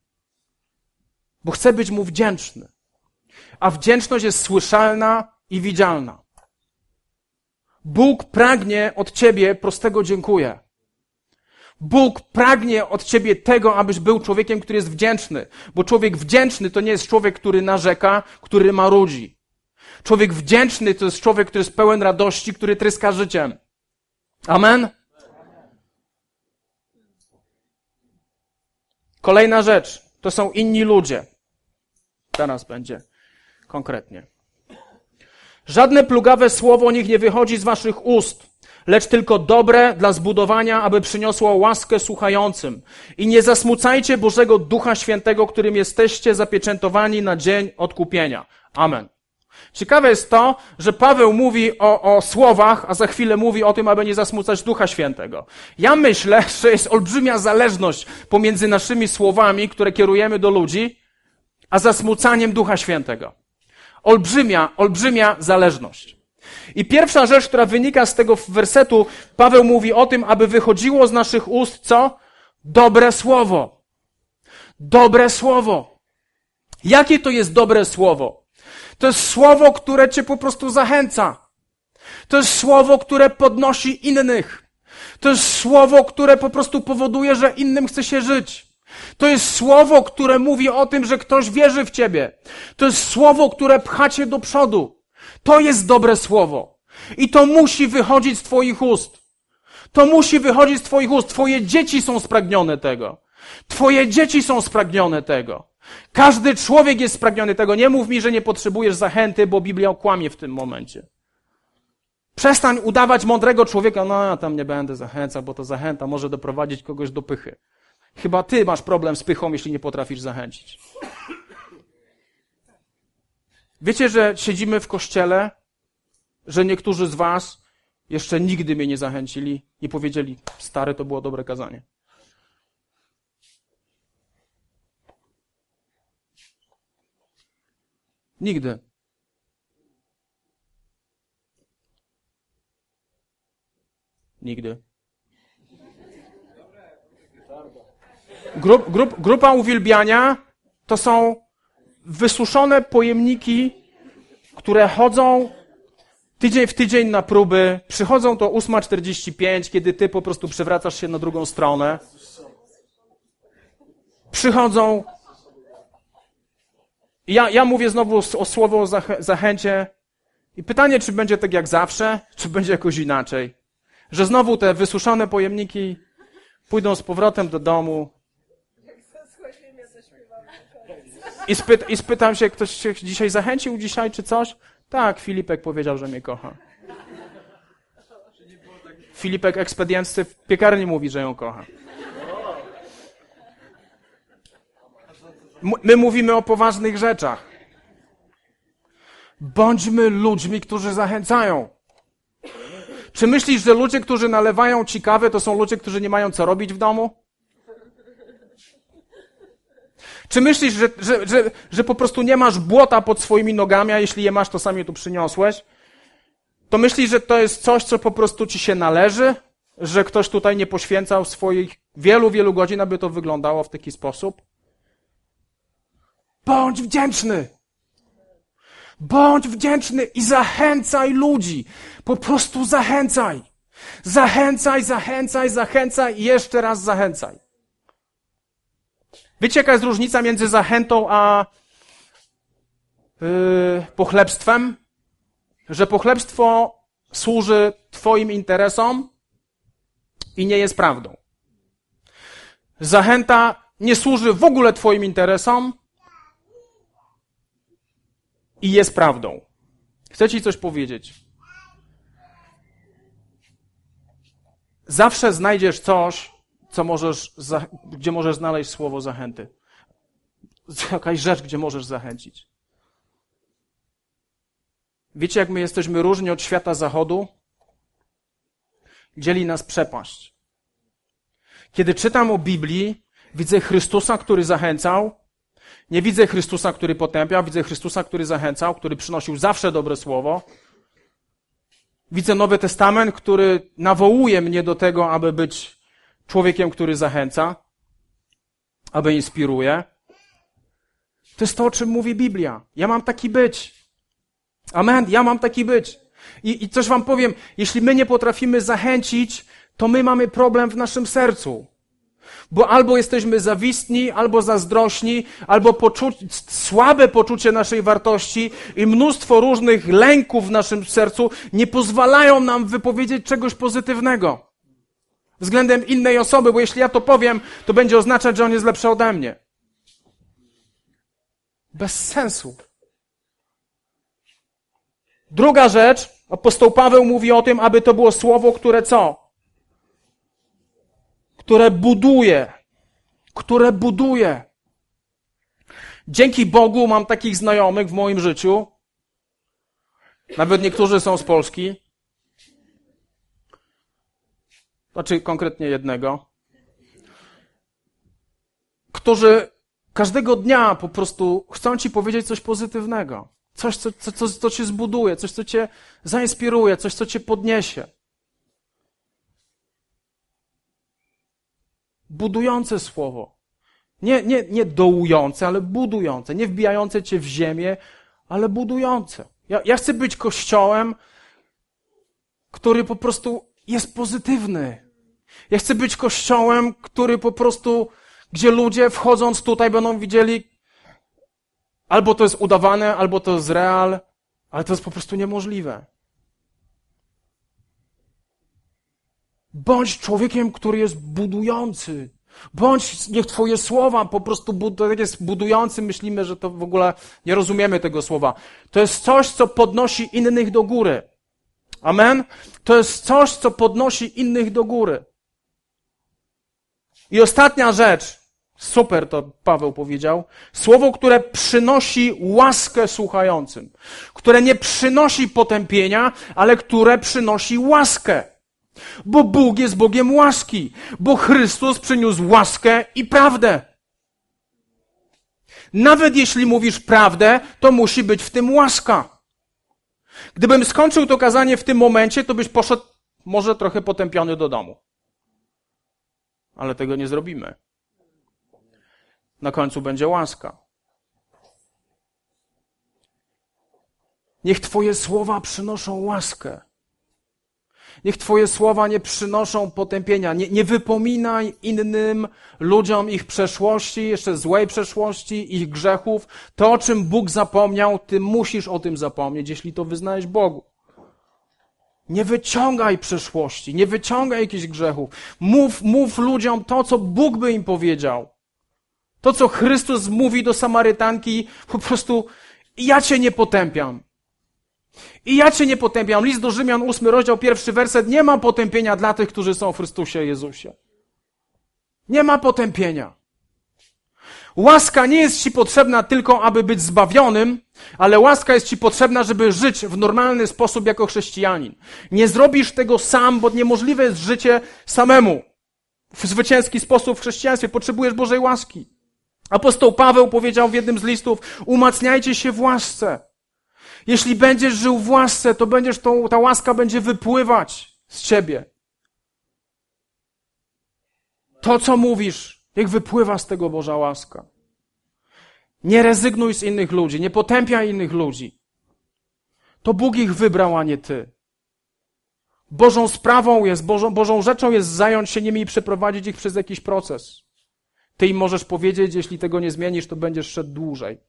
Bo chcę być mu wdzięczny. A wdzięczność jest słyszalna i widzialna. Bóg pragnie od ciebie prostego dziękuję. Bóg pragnie od ciebie tego, abyś był człowiekiem, który jest wdzięczny. Bo człowiek wdzięczny to nie jest człowiek, który narzeka, który marudzi. Człowiek wdzięczny to jest człowiek, który jest pełen radości, który tryska życiem. Amen? Kolejna rzecz. To są inni ludzie. Teraz będzie. konkretnie. Żadne plugawe słowo niech nie wychodzi z waszych ust, lecz tylko dobre dla zbudowania, aby przyniosło łaskę słuchającym. I nie zasmucajcie Bożego Ducha Świętego, którym jesteście zapieczętowani na dzień odkupienia. Amen. Ciekawe jest to, że Paweł mówi o, o słowach, a za chwilę mówi o tym, aby nie zasmucać Ducha Świętego. Ja myślę, że jest olbrzymia zależność pomiędzy naszymi słowami, które kierujemy do ludzi, a zasmucaniem Ducha Świętego. Olbrzymia, olbrzymia zależność. I pierwsza rzecz, która wynika z tego wersetu, Paweł mówi o tym, aby wychodziło z naszych ust co? Dobre słowo. Dobre słowo. Jakie to jest dobre słowo? To jest słowo, które cię po prostu zachęca. To jest słowo, które podnosi innych. To jest słowo, które po prostu powoduje, że innym chce się żyć. To jest słowo, które mówi o tym, że ktoś wierzy w ciebie. To jest słowo, które pcha cię do przodu. To jest dobre słowo. I to musi wychodzić z twoich ust. To musi wychodzić z twoich ust. Twoje dzieci są spragnione tego. Twoje dzieci są spragnione tego. Każdy człowiek jest spragniony tego. Nie mów mi, że nie potrzebujesz zachęty, bo Biblia kłamie w tym momencie. Przestań udawać mądrego człowieka. No, ja tam nie będę zachęcał, bo to zachęta może doprowadzić kogoś do pychy. Chyba ty masz problem z pychą, jeśli nie potrafisz zachęcić. Wiecie, że siedzimy w kościele, że niektórzy z was jeszcze nigdy mnie nie zachęcili i powiedzieli, stary, to było dobre kazanie. Nigdy. Nigdy. Grup, grup, grupa uwielbiania to są wysuszone pojemniki, które chodzą tydzień w tydzień na próby. Przychodzą to ósma czterdzieści pięć, kiedy ty po prostu przewracasz się na drugą stronę. Przychodzą. Ja, ja mówię znowu o słowo o zachę, zachęcie. I pytanie, czy będzie tak jak zawsze, czy będzie jakoś inaczej. Że znowu te wysuszone pojemniki pójdą z powrotem do domu. I, spyt, I spytam się, ktoś się dzisiaj zachęcił dzisiaj, czy coś? Tak, Filipek powiedział, że mnie kocha. Filipek ekspedientcy w piekarni mówi, że ją kocha. My mówimy o poważnych rzeczach. Bądźmy ludźmi, którzy zachęcają. Czy myślisz, że ludzie, którzy nalewają ci kawę, to są ludzie, którzy nie mają co robić w domu? Czy myślisz, że, że, że, że po prostu nie masz błota pod swoimi nogami, a jeśli je masz, to sam je tu przyniosłeś? To myślisz, że to jest coś, co po prostu ci się należy? Że ktoś tutaj nie poświęcał swoich wielu, wielu godzin, aby to wyglądało w taki sposób? Bądź wdzięczny! Bądź wdzięczny i zachęcaj ludzi. Po prostu zachęcaj. Zachęcaj, zachęcaj, zachęcaj i jeszcze raz zachęcaj. Wiecie, jaka jest różnica między zachętą a yy, pochlebstwem? Że pochlebstwo służy twoim interesom i nie jest prawdą. Zachęta nie służy w ogóle twoim interesom i jest prawdą. Chcę ci coś powiedzieć. Zawsze znajdziesz coś, co możesz, gdzie możesz znaleźć słowo zachęty. Jakaś rzecz, gdzie możesz zachęcić. Wiecie, jak my jesteśmy różni od świata zachodu? Dzieli nas przepaść. Kiedy czytam o Biblii, widzę Chrystusa, który zachęcał. Nie widzę Chrystusa, który potępiał, widzę Chrystusa, który zachęcał, który przynosił zawsze dobre słowo. Widzę Nowy Testament, który nawołuje mnie do tego, aby być człowiekiem, który zachęca, aby inspiruje. To jest to, o czym mówi Biblia. Ja mam taki być. Amen, ja mam taki być. I, I coś wam powiem, jeśli my nie potrafimy zachęcić, to my mamy problem w naszym sercu. Bo albo jesteśmy zawistni, albo zazdrośni, albo poczu- słabe poczucie naszej wartości i mnóstwo różnych lęków w naszym sercu nie pozwalają nam wypowiedzieć czegoś pozytywnego względem innej osoby, bo jeśli ja to powiem, to będzie oznaczać, że on jest lepszy ode mnie. Bez sensu. Druga rzecz, apostoł Paweł mówi o tym, aby to było słowo, które co? Które buduje. Które buduje. Dzięki Bogu mam takich znajomych w moim życiu. Nawet niektórzy są z Polski. Znaczy konkretnie jednego. Którzy każdego dnia po prostu chcą ci powiedzieć coś pozytywnego. Coś, co, co, co, co cię zbuduje, coś, co cię zainspiruje, coś, co cię podniesie. Budujące słowo. Nie, nie, nie dołujące, ale budujące. Nie wbijające cię w ziemię, ale budujące. Ja, ja chcę być kościołem, który po prostu jest pozytywny. Ja chcę być kościołem, który po prostu, gdzie ludzie wchodząc tutaj będą widzieli, albo to jest udawane, albo to jest real, ale to jest po prostu niemożliwe. Bądź człowiekiem, który jest budujący. Bądź, niech twoje słowa po prostu bud- jest budujący. Myślimy, że to w ogóle nie rozumiemy tego słowa. To jest coś, co podnosi innych do góry. Amen? To jest coś, co podnosi innych do góry. I ostatnia rzecz. Super to Paweł powiedział. Słowo, które przynosi łaskę słuchającym. Które nie przynosi potępienia, ale które przynosi łaskę. Bo Bóg jest Bogiem łaski. Bo Chrystus przyniósł łaskę i prawdę. Nawet jeśli mówisz prawdę, to musi być w tym łaska. Gdybym skończył to kazanie w tym momencie, to byś poszedł może trochę potępiony do domu. Ale tego nie zrobimy. Na końcu będzie łaska. Niech twoje słowa przynoszą łaskę. Niech twoje słowa nie przynoszą potępienia. Nie, nie wypominaj innym ludziom ich przeszłości, jeszcze złej przeszłości, ich grzechów. To, o czym Bóg zapomniał, ty musisz o tym zapomnieć, jeśli to wyznajesz Bogu. Nie wyciągaj przeszłości, nie wyciągaj jakichś grzechów. Mów, mów ludziom to, co Bóg by im powiedział. To, co Chrystus mówi do Samarytanki, po prostu ja cię nie potępiam. I ja cię nie potępiam. List do Rzymian, ósmy rozdział, pierwszy werset. Nie ma potępienia dla tych, którzy są w Chrystusie Jezusie. Nie ma potępienia. Łaska nie jest ci potrzebna tylko, aby być zbawionym, ale łaska jest ci potrzebna, żeby żyć w normalny sposób jako chrześcijanin. Nie zrobisz tego sam, bo niemożliwe jest życie samemu. W zwycięski sposób w chrześcijaństwie potrzebujesz Bożej łaski. Apostoł Paweł powiedział w jednym z listów, umacniajcie się w łasce. Jeśli będziesz żył w łasce, to będziesz tą, ta łaska będzie wypływać z ciebie. To, co mówisz, niech wypływa z tego Boża łaska. Nie rezygnuj z innych ludzi, nie potępiaj innych ludzi. To Bóg ich wybrał, a nie ty. Bożą sprawą jest, Bożą, Bożą rzeczą jest zająć się nimi i przeprowadzić ich przez jakiś proces. Ty im możesz powiedzieć, jeśli tego nie zmienisz, to będziesz szedł dłużej.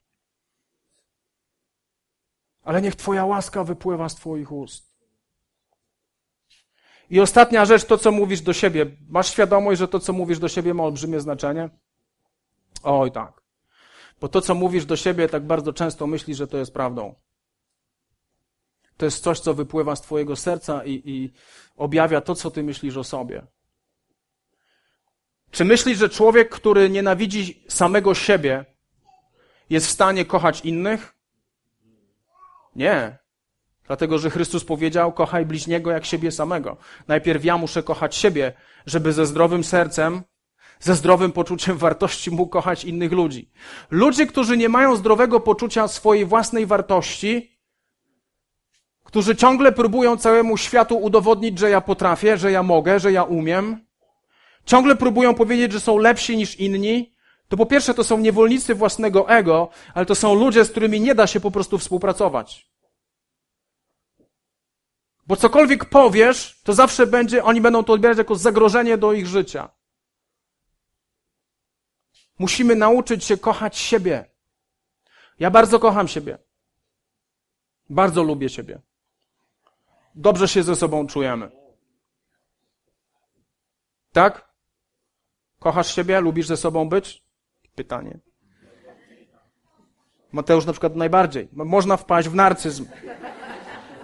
Ale niech twoja łaska wypływa z twoich ust. I ostatnia rzecz, to co mówisz do siebie. Masz świadomość, że to co mówisz do siebie ma olbrzymie znaczenie? Oj tak. Bo to co mówisz do siebie tak bardzo często myślisz, że to jest prawdą. To jest coś, co wypływa z twojego serca i, i objawia to, co ty myślisz o sobie. Czy myślisz, że człowiek, który nienawidzi samego siebie, jest w stanie kochać innych? Nie. Dlatego, że Chrystus powiedział, kochaj bliźniego jak siebie samego. Najpierw ja muszę kochać siebie, żeby ze zdrowym sercem, ze zdrowym poczuciem wartości mógł kochać innych ludzi. Ludzie, którzy nie mają zdrowego poczucia swojej własnej wartości, którzy ciągle próbują całemu światu udowodnić, że ja potrafię, że ja mogę, że ja umiem, ciągle próbują powiedzieć, że są lepsi niż inni, to po pierwsze to są niewolnicy własnego ego, ale to są ludzie, z którymi nie da się po prostu współpracować. Bo cokolwiek powiesz, to zawsze będzie, oni będą to odbierać jako zagrożenie do ich życia. Musimy nauczyć się kochać siebie. Ja bardzo kocham siebie. Bardzo lubię siebie. Dobrze się ze sobą czujemy. Tak? Kochasz siebie? Lubisz ze sobą być? Pytanie. Mateusz na przykład najbardziej. Można wpaść w narcyzm.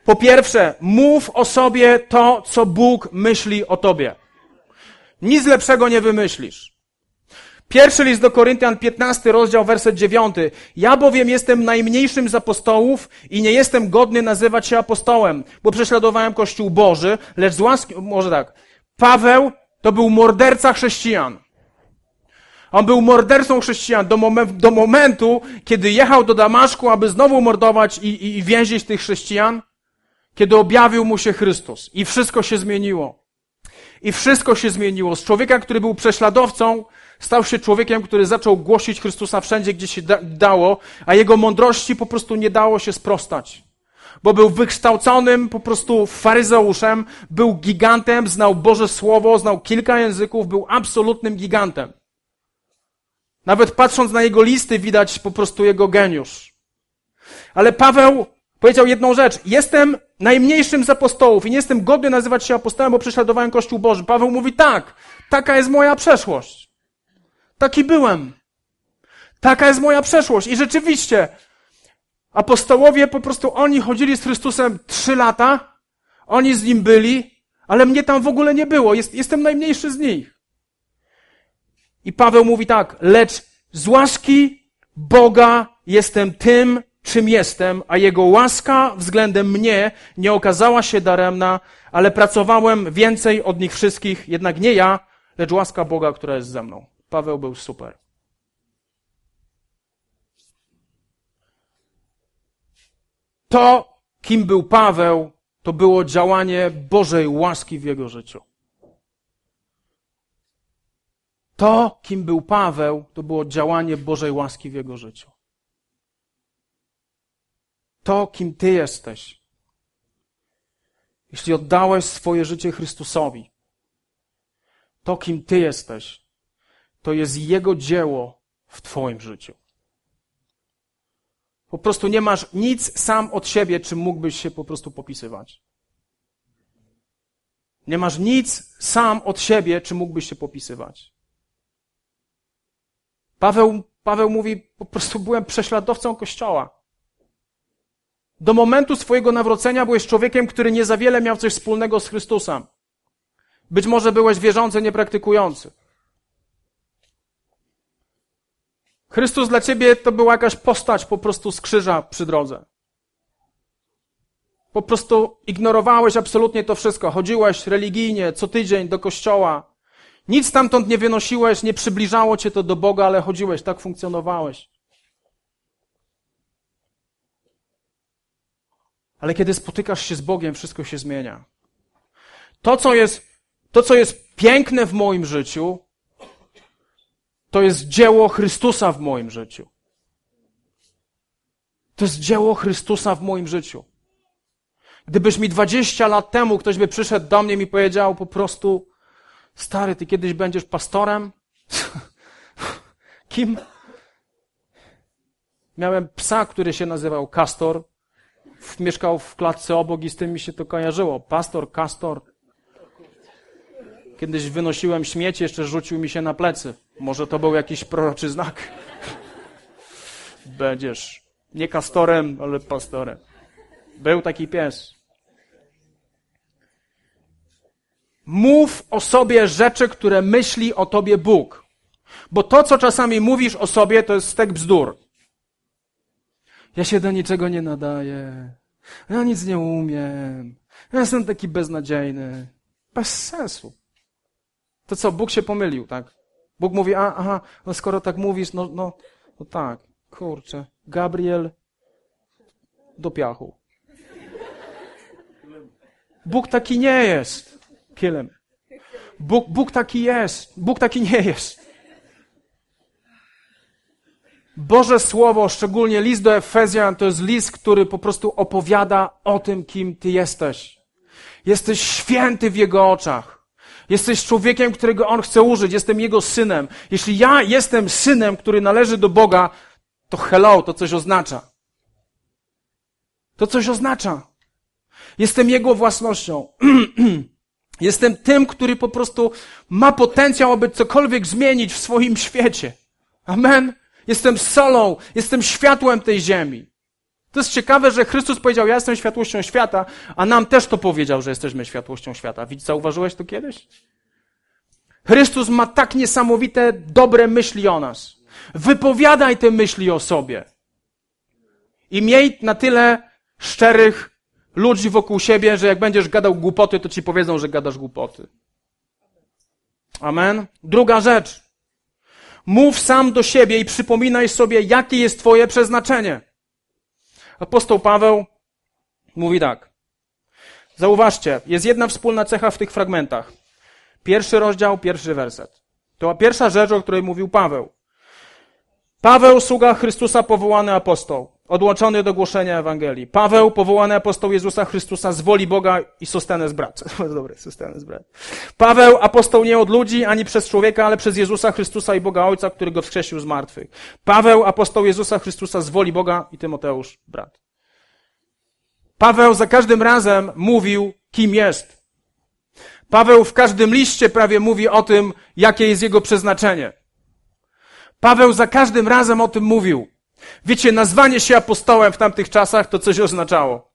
Po pierwsze, mów o sobie to, co Bóg myśli o tobie. Nic lepszego nie wymyślisz. Pierwszy list do Koryntian, piętnasty rozdział, werset dziewiąty. Ja bowiem jestem najmniejszym z apostołów i nie jestem godny nazywać się apostołem, bo prześladowałem Kościół Boży, lecz z łaski, może tak, Paweł to był morderca chrześcijan. On był mordercą chrześcijan do, momen, do momentu, kiedy jechał do Damaszku, aby znowu mordować i, i, i więzić tych chrześcijan, kiedy objawił mu się Chrystus. I wszystko się zmieniło. I wszystko się zmieniło. Z człowieka, który był prześladowcą, stał się człowiekiem, który zaczął głosić Chrystusa wszędzie, gdzie się da, dało, a jego mądrości po prostu nie dało się sprostać. Bo był wykształconym po prostu faryzeuszem, był gigantem, znał Boże Słowo, znał kilka języków, był absolutnym gigantem. Nawet patrząc na jego listy widać po prostu jego geniusz. Ale Paweł powiedział jedną rzecz. Jestem najmniejszym z apostołów i nie jestem godny nazywać się apostołem, bo prześladowałem Kościół Boży. Paweł mówi tak, taka jest moja przeszłość. Taki byłem. Taka jest moja przeszłość. I rzeczywiście apostołowie po prostu, oni chodzili z Chrystusem trzy lata, oni z Nim byli, ale mnie tam w ogóle nie było. Jest, jestem najmniejszy z nich. I Paweł mówi tak, lecz z łaski Boga jestem tym, czym jestem, a Jego łaska względem mnie nie okazała się daremna, ale pracowałem więcej od nich wszystkich, jednak nie ja, lecz łaska Boga, która jest ze mną. Paweł był super. To, kim był Paweł, to było działanie Bożej łaski w jego życiu. To, kim był Paweł, to było działanie Bożej łaski w jego życiu. To, kim ty jesteś. Jeśli oddałeś swoje życie Chrystusowi, to, kim ty jesteś, to jest Jego dzieło w twoim życiu. Po prostu nie masz nic sam od siebie, czym mógłbyś się po prostu popisywać. Nie masz nic sam od siebie, czym mógłbyś się popisywać. Paweł, Paweł mówi, po prostu byłem prześladowcą Kościoła. Do momentu swojego nawrócenia byłeś człowiekiem, który nie za wiele miał coś wspólnego z Chrystusem. Być może byłeś wierzący, niepraktykujący. Chrystus dla ciebie to była jakaś postać po prostu z krzyża przy drodze. Po prostu ignorowałeś absolutnie to wszystko. Chodziłeś religijnie, co tydzień do kościoła. Nic stamtąd nie wynosiłeś, nie przybliżało cię to do Boga, ale chodziłeś, tak funkcjonowałeś. Ale kiedy spotykasz się z Bogiem, wszystko się zmienia. To, co jest, to, co jest piękne w moim życiu, to jest dzieło Chrystusa w moim życiu. To jest dzieło Chrystusa w moim życiu. Gdybyś mi dwadzieścia lat temu ktoś by przyszedł do mnie i mi powiedział po prostu, stary, ty kiedyś będziesz pastorem? Kim? Miałem psa, który się nazywał Kastor. Mieszkał w klatce obok i z tym mi się to kojarzyło. Pastor, Kastor. Kiedyś wynosiłem śmieci, jeszcze rzucił mi się na plecy. Może to był jakiś proroczy znak. Będziesz nie kastorem, ale pastorem. Był taki pies. Mów o sobie rzeczy, które myśli o tobie Bóg. Bo to, co czasami mówisz o sobie, to jest stek bzdur. Ja się do niczego nie nadaję. Ja nic nie umiem. Ja jestem taki beznadziejny. Bez sensu. To co, Bóg się pomylił, tak? Bóg mówi, a, aha, no skoro tak mówisz, no, no, no tak, kurczę, Gabriel do piachu. Bóg taki nie jest. Kielem. Bóg, Bóg taki jest. Bóg taki nie jest. Boże Słowo, szczególnie list do Efezjan, to jest list, który po prostu opowiada o tym, kim ty jesteś. Jesteś święty w Jego oczach. Jesteś człowiekiem, którego On chce użyć. Jestem Jego synem. Jeśli ja jestem synem, który należy do Boga, to hello, to coś oznacza. To coś oznacza. Jestem Jego własnością. Jestem tym, który po prostu ma potencjał, aby cokolwiek zmienić w swoim świecie. Amen. Jestem solą, jestem światłem tej ziemi. To jest ciekawe, że Chrystus powiedział, ja jestem światłością świata, a nam też to powiedział, że jesteśmy światłością świata. Widzisz, zauważyłeś to kiedyś? Chrystus ma tak niesamowite, dobre myśli o nas. Wypowiadaj te myśli o sobie. I miej na tyle szczerych ludzi wokół siebie, że jak będziesz gadał głupoty, to ci powiedzą, że gadasz głupoty. Amen. Druga rzecz. Mów sam do siebie i przypominaj sobie, jakie jest twoje przeznaczenie. Apostoł Paweł mówi tak. Zauważcie, jest jedna wspólna cecha w tych fragmentach. Pierwszy rozdział, pierwszy werset. To była pierwsza rzecz, o której mówił Paweł. Paweł, sługa Chrystusa, powołany apostoł, odłączony do głoszenia Ewangelii. Paweł, powołany apostoł Jezusa Chrystusa z woli Boga i Sostenes brat. Dobry, Sostenes brat. Paweł, apostoł nie od ludzi, ani przez człowieka, ale przez Jezusa Chrystusa i Boga Ojca, który go wskrzesił z martwych. Paweł, apostoł Jezusa Chrystusa z woli Boga i Tymoteusz brat. Paweł za każdym razem mówił, kim jest. Paweł w każdym liście prawie mówi o tym, jakie jest jego przeznaczenie. Paweł za każdym razem o tym mówił. Wiecie, nazwanie się apostołem w tamtych czasach to coś oznaczało.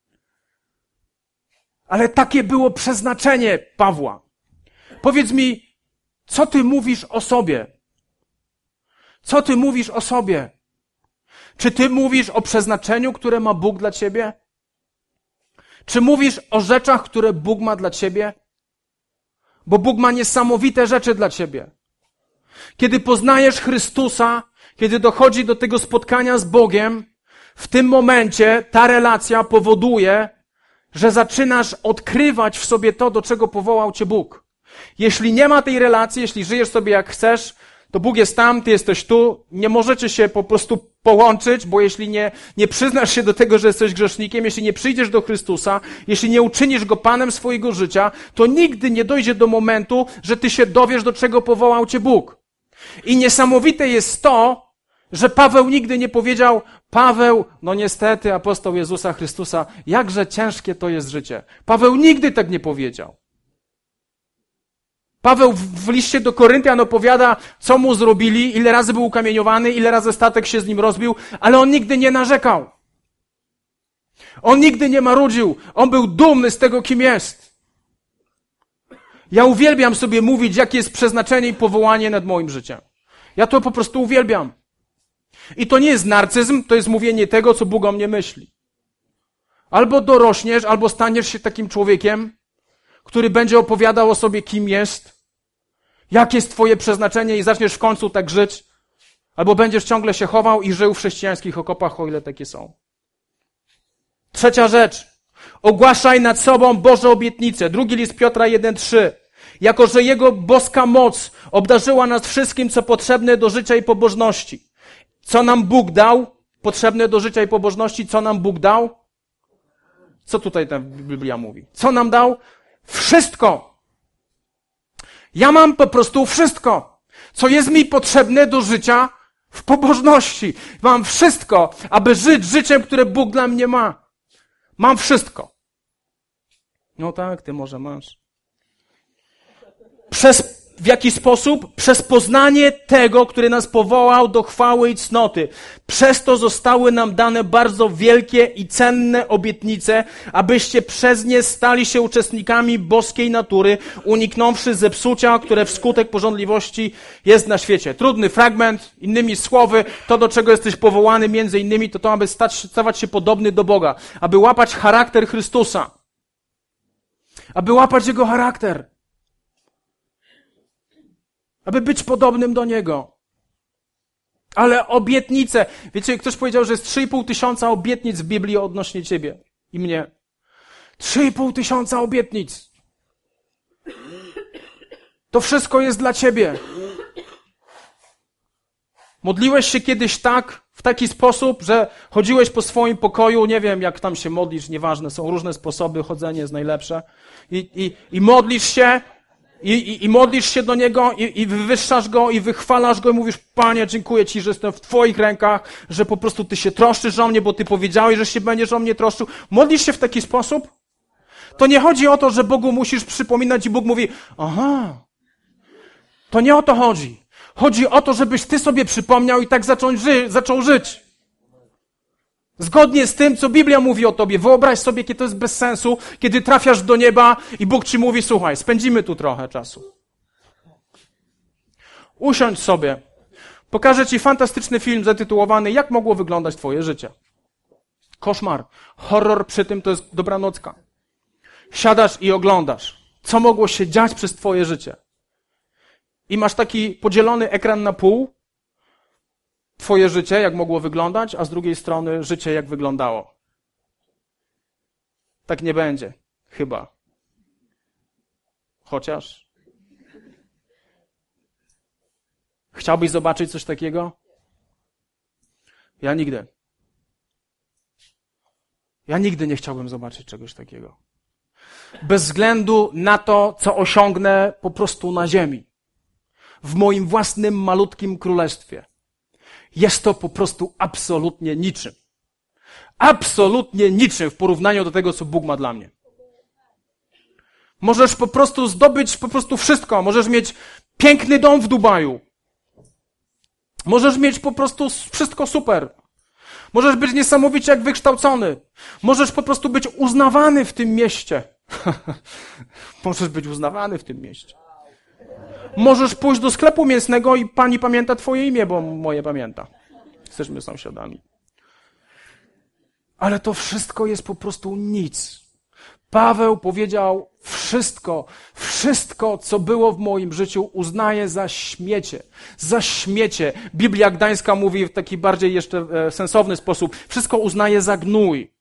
Ale takie było przeznaczenie Pawła. Powiedz mi, co ty mówisz o sobie? Co ty mówisz o sobie? Czy ty mówisz o przeznaczeniu, które ma Bóg dla ciebie? Czy mówisz o rzeczach, które Bóg ma dla ciebie? Bo Bóg ma niesamowite rzeczy dla ciebie. Kiedy poznajesz Chrystusa, kiedy dochodzi do tego spotkania z Bogiem, w tym momencie ta relacja powoduje, że zaczynasz odkrywać w sobie to, do czego powołał cię Bóg. Jeśli nie ma tej relacji, jeśli żyjesz sobie jak chcesz, to Bóg jest tam, ty jesteś tu, nie możecie się po prostu połączyć, bo jeśli nie, nie przyznasz się do tego, że jesteś grzesznikiem, jeśli nie przyjdziesz do Chrystusa, jeśli nie uczynisz Go Panem swojego życia, to nigdy nie dojdzie do momentu, że ty się dowiesz, do czego powołał cię Bóg. I niesamowite jest to, że Paweł nigdy nie powiedział, Paweł, no niestety, apostoł Jezusa Chrystusa, jakże ciężkie to jest życie. Paweł nigdy tak nie powiedział. Paweł w liście do Koryntian opowiada, co mu zrobili, ile razy był ukamieniowany, ile razy statek się z nim rozbił, ale on nigdy nie narzekał. On nigdy nie marudził. On był dumny z tego, kim jest. Ja uwielbiam sobie mówić, jakie jest przeznaczenie i powołanie nad moim życiem. Ja to po prostu uwielbiam. I to nie jest narcyzm, to jest mówienie tego, co Bóg o mnie myśli. Albo dorośniesz, albo staniesz się takim człowiekiem, który będzie opowiadał o sobie, kim jest, jakie jest twoje przeznaczenie i zaczniesz w końcu tak żyć, albo będziesz ciągle się chował i żył w chrześcijańskich okopach, o ile takie są. Trzecia rzecz. Ogłaszaj nad sobą Boże obietnice. Drugi list Piotra jeden trzy. Jako że Jego boska moc obdarzyła nas wszystkim, co potrzebne do życia i pobożności. Co nam Bóg dał? Potrzebne do życia i pobożności. Co nam Bóg dał? Co tutaj ta Biblia mówi? Co nam dał? Wszystko. Ja mam po prostu wszystko, co jest mi potrzebne do życia w pobożności. Mam wszystko, aby żyć życiem, które Bóg dla mnie ma. Mam wszystko. No tak, ty może masz. Przez, w jaki sposób? Przez poznanie tego, który nas powołał do chwały i cnoty. Przez to zostały nam dane bardzo wielkie i cenne obietnice, abyście przez nie stali się uczestnikami boskiej natury, uniknąwszy zepsucia, które wskutek pożądliwości jest na świecie. Trudny fragment, innymi słowy, to do czego jesteś powołany między innymi, to to, aby stać, stawać się podobny do Boga, aby łapać charakter Chrystusa, aby łapać Jego charakter. Aby być podobnym do Niego. Ale obietnice. Wiecie, ktoś powiedział, że jest trzy i pół tysiąca obietnic w Biblii odnośnie ciebie i mnie. Trzy i pół tysiąca obietnic. To wszystko jest dla ciebie. Modliłeś się kiedyś tak, w taki sposób, że chodziłeś po swoim pokoju, nie wiem jak tam się modlisz, nieważne, są różne sposoby, chodzenie jest najlepsze. I, i, i modlisz się, I, i, I modlisz się do Niego i, i wywyższasz Go i wychwalasz Go i mówisz, Panie, dziękuję Ci, że jestem w Twoich rękach, że po prostu Ty się troszczysz o mnie, bo Ty powiedziałeś, że się będziesz o mnie troszczył. Modlisz się w taki sposób? To nie chodzi o to, że Bogu musisz przypominać i Bóg mówi, aha, to nie o to chodzi. Chodzi o to, żebyś Ty sobie przypomniał i tak zaczął, ży- zaczął żyć. Zgodnie z tym, co Biblia mówi o tobie. Wyobraź sobie, jakie to jest bez sensu, kiedy trafiasz do nieba i Bóg ci mówi, słuchaj, spędzimy tu trochę czasu. Usiądź sobie. Pokażę ci fantastyczny film zatytułowany Jak mogło wyglądać twoje życie. Koszmar. Horror przy tym to jest dobranocka. Siadasz i oglądasz, co mogło się dziać przez twoje życie. I masz taki podzielony ekran na pół, twoje życie, jak mogło wyglądać, a z drugiej strony życie, jak wyglądało. Tak nie będzie. Chyba. Chociaż. Chciałbyś zobaczyć coś takiego? Ja nigdy. Ja nigdy nie chciałbym zobaczyć czegoś takiego. Bez względu na to, co osiągnę po prostu na ziemi. W moim własnym, malutkim królestwie. Jest to po prostu absolutnie niczym. Absolutnie niczym w porównaniu do tego, co Bóg ma dla mnie. Możesz po prostu zdobyć po prostu wszystko. Możesz mieć piękny dom w Dubaju. Możesz mieć po prostu wszystko super. Możesz być niesamowicie jak wykształcony. Możesz po prostu być uznawany w tym mieście. Możesz być uznawany w tym mieście. Możesz pójść do sklepu mięsnego i pani pamięta twoje imię, bo moje pamięta. Jesteśmy sąsiadami. Ale to wszystko jest po prostu nic. Paweł powiedział, wszystko, wszystko, co było w moim życiu, uznaję za śmiecie. Za śmiecie. Biblia Gdańska mówi w taki bardziej jeszcze sensowny sposób. Wszystko uznaję za gnój.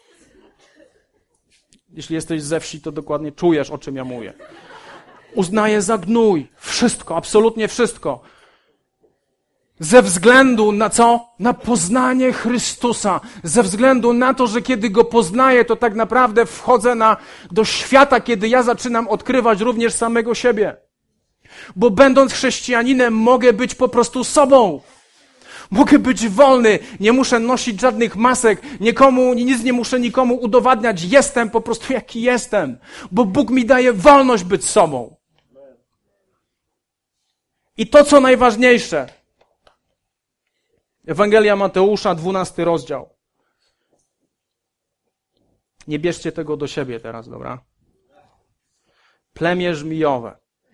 Jeśli jesteś ze wsi, to dokładnie czujesz, o czym ja mówię. Uznaję za gnój. Wszystko, absolutnie wszystko. Ze względu na co? Na poznanie Chrystusa. Ze względu na to, że kiedy Go poznaję, to tak naprawdę wchodzę na, do świata, kiedy ja zaczynam odkrywać również samego siebie. Bo będąc chrześcijaninem, mogę być po prostu sobą. Mogę być wolny, nie muszę nosić żadnych masek, nikomu, nic nie muszę nikomu udowadniać. Jestem po prostu jaki jestem. Bo Bóg mi daje wolność być sobą. I to, co najważniejsze, Ewangelia Mateusza, dwunasty rozdział. Nie bierzcie tego do siebie teraz, dobra? Plemię żmijowe.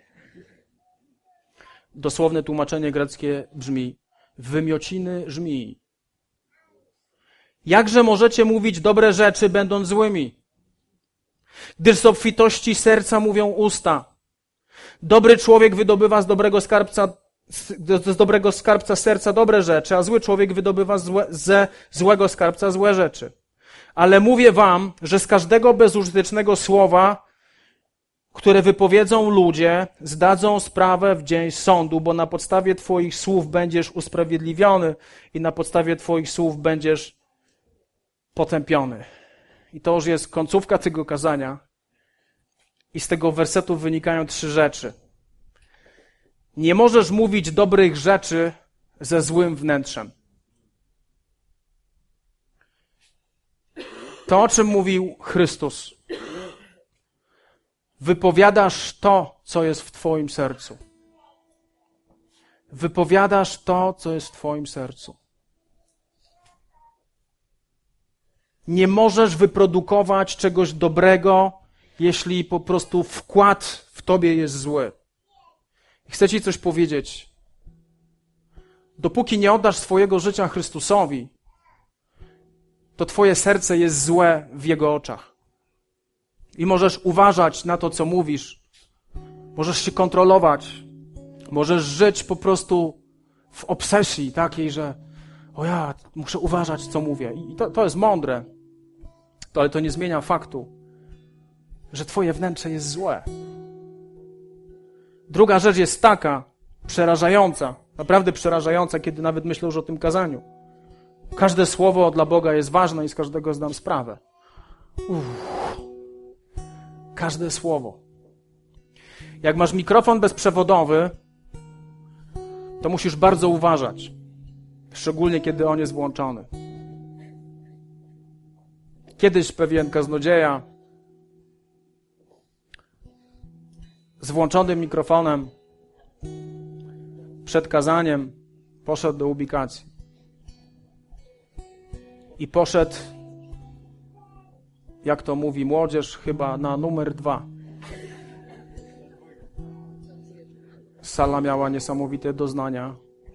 Dosłowne tłumaczenie greckie brzmi wymiociny żmii. Jakże możecie mówić dobre rzeczy, będąc złymi? Gdyż z obfitości serca mówią usta. Dobry człowiek wydobywa z dobrego skarbca z dobrego skarbca serca dobre rzeczy, a zły człowiek wydobywa złe, ze złego skarbca złe rzeczy. Ale mówię wam, że z każdego bezużytecznego słowa, które wypowiedzą ludzie, zdadzą sprawę w dzień sądu, bo na podstawie twoich słów będziesz usprawiedliwiony i na podstawie twoich słów będziesz potępiony. I to już jest końcówka tego kazania. I z tego wersetu wynikają trzy rzeczy. Nie możesz mówić dobrych rzeczy ze złym wnętrzem. To, o czym mówił Chrystus. Wypowiadasz to, co jest w twoim sercu. Wypowiadasz to, co jest w twoim sercu. Nie możesz wyprodukować czegoś dobrego, jeśli po prostu wkład w tobie jest zły. Chcę ci coś powiedzieć. Dopóki nie oddasz swojego życia Chrystusowi, to twoje serce jest złe w Jego oczach. I możesz uważać na to, co mówisz. Możesz się kontrolować. Możesz żyć po prostu w obsesji takiej, że o ja muszę uważać, co mówię. I to, to jest mądre. To, ale to nie zmienia faktu, że twoje wnętrze jest złe. Druga rzecz jest taka, przerażająca, naprawdę przerażająca, kiedy nawet myślę już o tym kazaniu. Każde słowo dla Boga jest ważne i z każdego zdam sprawę. Uff. Każde słowo. Jak masz mikrofon bezprzewodowy, to musisz bardzo uważać. Szczególnie, kiedy on jest włączony. Kiedyś pewien kaznodzieja z włączonym mikrofonem przed kazaniem poszedł do ubikacji. i poszedł, jak to mówi młodzież, chyba na numer dwa. Sala miała niesamowite doznania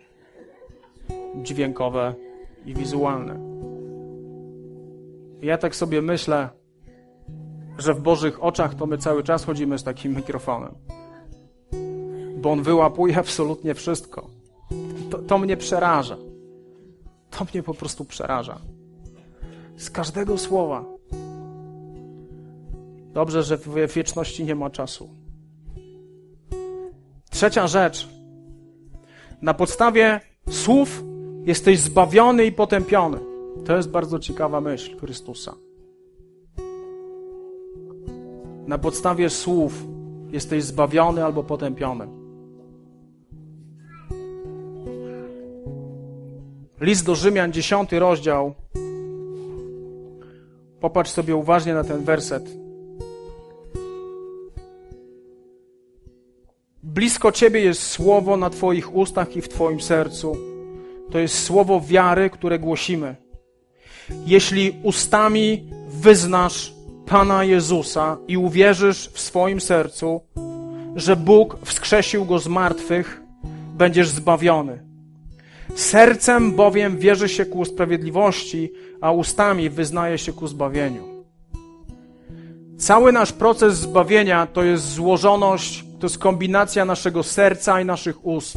dźwiękowe i wizualne. I ja tak sobie myślę, że w Bożych oczach to my cały czas chodzimy z takim mikrofonem. Bo On wyłapuje absolutnie wszystko. To, to mnie przeraża. To mnie po prostu przeraża. Z każdego słowa. Dobrze, że w wieczności nie ma czasu. Trzecia rzecz. Na podstawie słów jesteś zbawiony i potępiony. To jest bardzo ciekawa myśl Chrystusa. Na podstawie słów jesteś zbawiony albo potępiony. List do Rzymian, dziesiąty rozdział. Popatrz sobie uważnie na ten werset. Blisko Ciebie jest słowo na Twoich ustach i w Twoim sercu. To jest słowo wiary, które głosimy. Jeśli ustami wyznasz Pana Jezusa i uwierzysz w swoim sercu, że Bóg wskrzesił Go z martwych, będziesz zbawiony. Sercem bowiem wierzy się ku sprawiedliwości, a ustami wyznaje się ku zbawieniu. Cały nasz proces zbawienia to jest złożoność, to jest kombinacja naszego serca i naszych ust.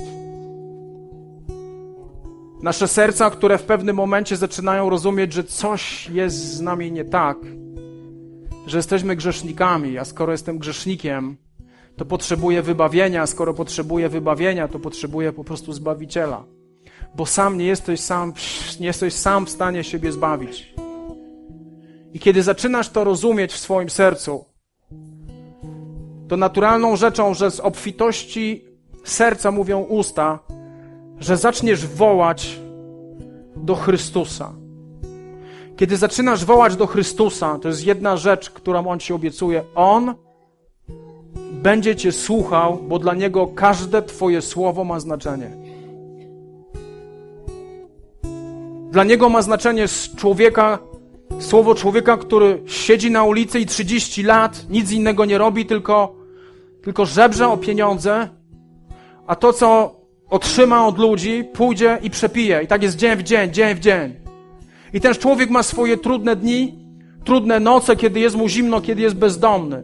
Nasze serca, które w pewnym momencie zaczynają rozumieć, że coś jest z nami nie tak, że jesteśmy grzesznikami, a skoro jestem grzesznikiem, to potrzebuję wybawienia, a skoro potrzebuję wybawienia, to potrzebuję po prostu Zbawiciela. Bo sam nie jesteś sam, nie jesteś sam w stanie siebie zbawić. I kiedy zaczynasz to rozumieć w swoim sercu, to naturalną rzeczą, że z obfitości serca mówią usta, że zaczniesz wołać do Chrystusa. Kiedy zaczynasz wołać do Chrystusa, to jest jedna rzecz, którą On Ci obiecuje. On będzie Cię słuchał, bo dla Niego każde Twoje słowo ma znaczenie. Dla Niego ma znaczenie z człowieka, słowo człowieka, który siedzi na ulicy i trzydzieści lat nic innego nie robi, tylko, tylko żebrze o pieniądze, a to, co otrzyma od ludzi, pójdzie i przepije. I tak jest dzień w dzień, dzień w dzień. I ten człowiek ma swoje trudne dni, trudne noce, kiedy jest mu zimno, kiedy jest bezdomny.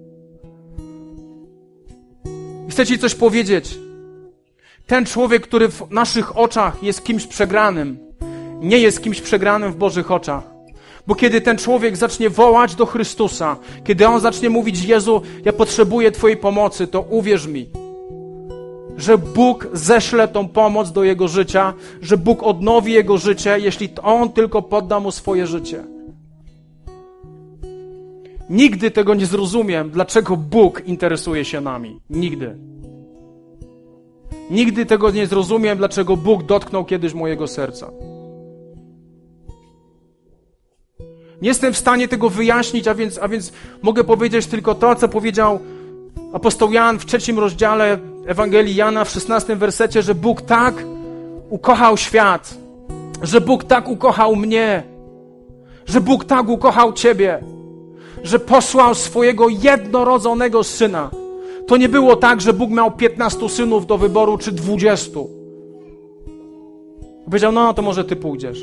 I chcę Ci coś powiedzieć. Ten człowiek, który w naszych oczach jest kimś przegranym, nie jest kimś przegranym w Bożych oczach. Bo kiedy ten człowiek zacznie wołać do Chrystusa, kiedy on zacznie mówić: Jezu, ja potrzebuję Twojej pomocy, to uwierz mi, że Bóg ześle tą pomoc do jego życia, że Bóg odnowi jego życie, jeśli on tylko podda mu swoje życie. Nigdy tego nie zrozumiem, dlaczego Bóg interesuje się nami. Nigdy. Nigdy tego nie zrozumiem, dlaczego Bóg dotknął kiedyś mojego serca. Nie jestem w stanie tego wyjaśnić, a więc, a więc mogę powiedzieć tylko to, co powiedział apostoł Jan w trzecim rozdziale Ewangelii Jana, w szesnastym wersecie, że Bóg tak ukochał świat, że Bóg tak ukochał mnie, że Bóg tak ukochał Ciebie, że posłał swojego jednorodzonego Syna. To nie było tak, że Bóg miał piętnastu synów do wyboru, czy dwudziestu. Powiedział: no to może Ty pójdziesz.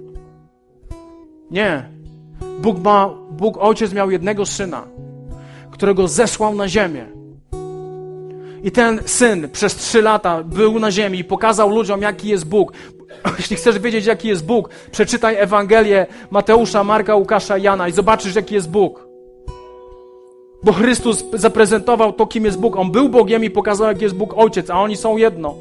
Nie. Bóg ma, Bóg Ojciec miał jednego Syna, którego zesłał na ziemię. I ten Syn przez trzy lata był na ziemi i pokazał ludziom, jaki jest Bóg. Jeśli chcesz wiedzieć, jaki jest Bóg, przeczytaj Ewangelię Mateusza, Marka, Łukasza, Jana i zobaczysz, jaki jest Bóg. Bo Chrystus zaprezentował to, kim jest Bóg. On był Bogiem i pokazał, jaki jest Bóg Ojciec, a oni są jedno.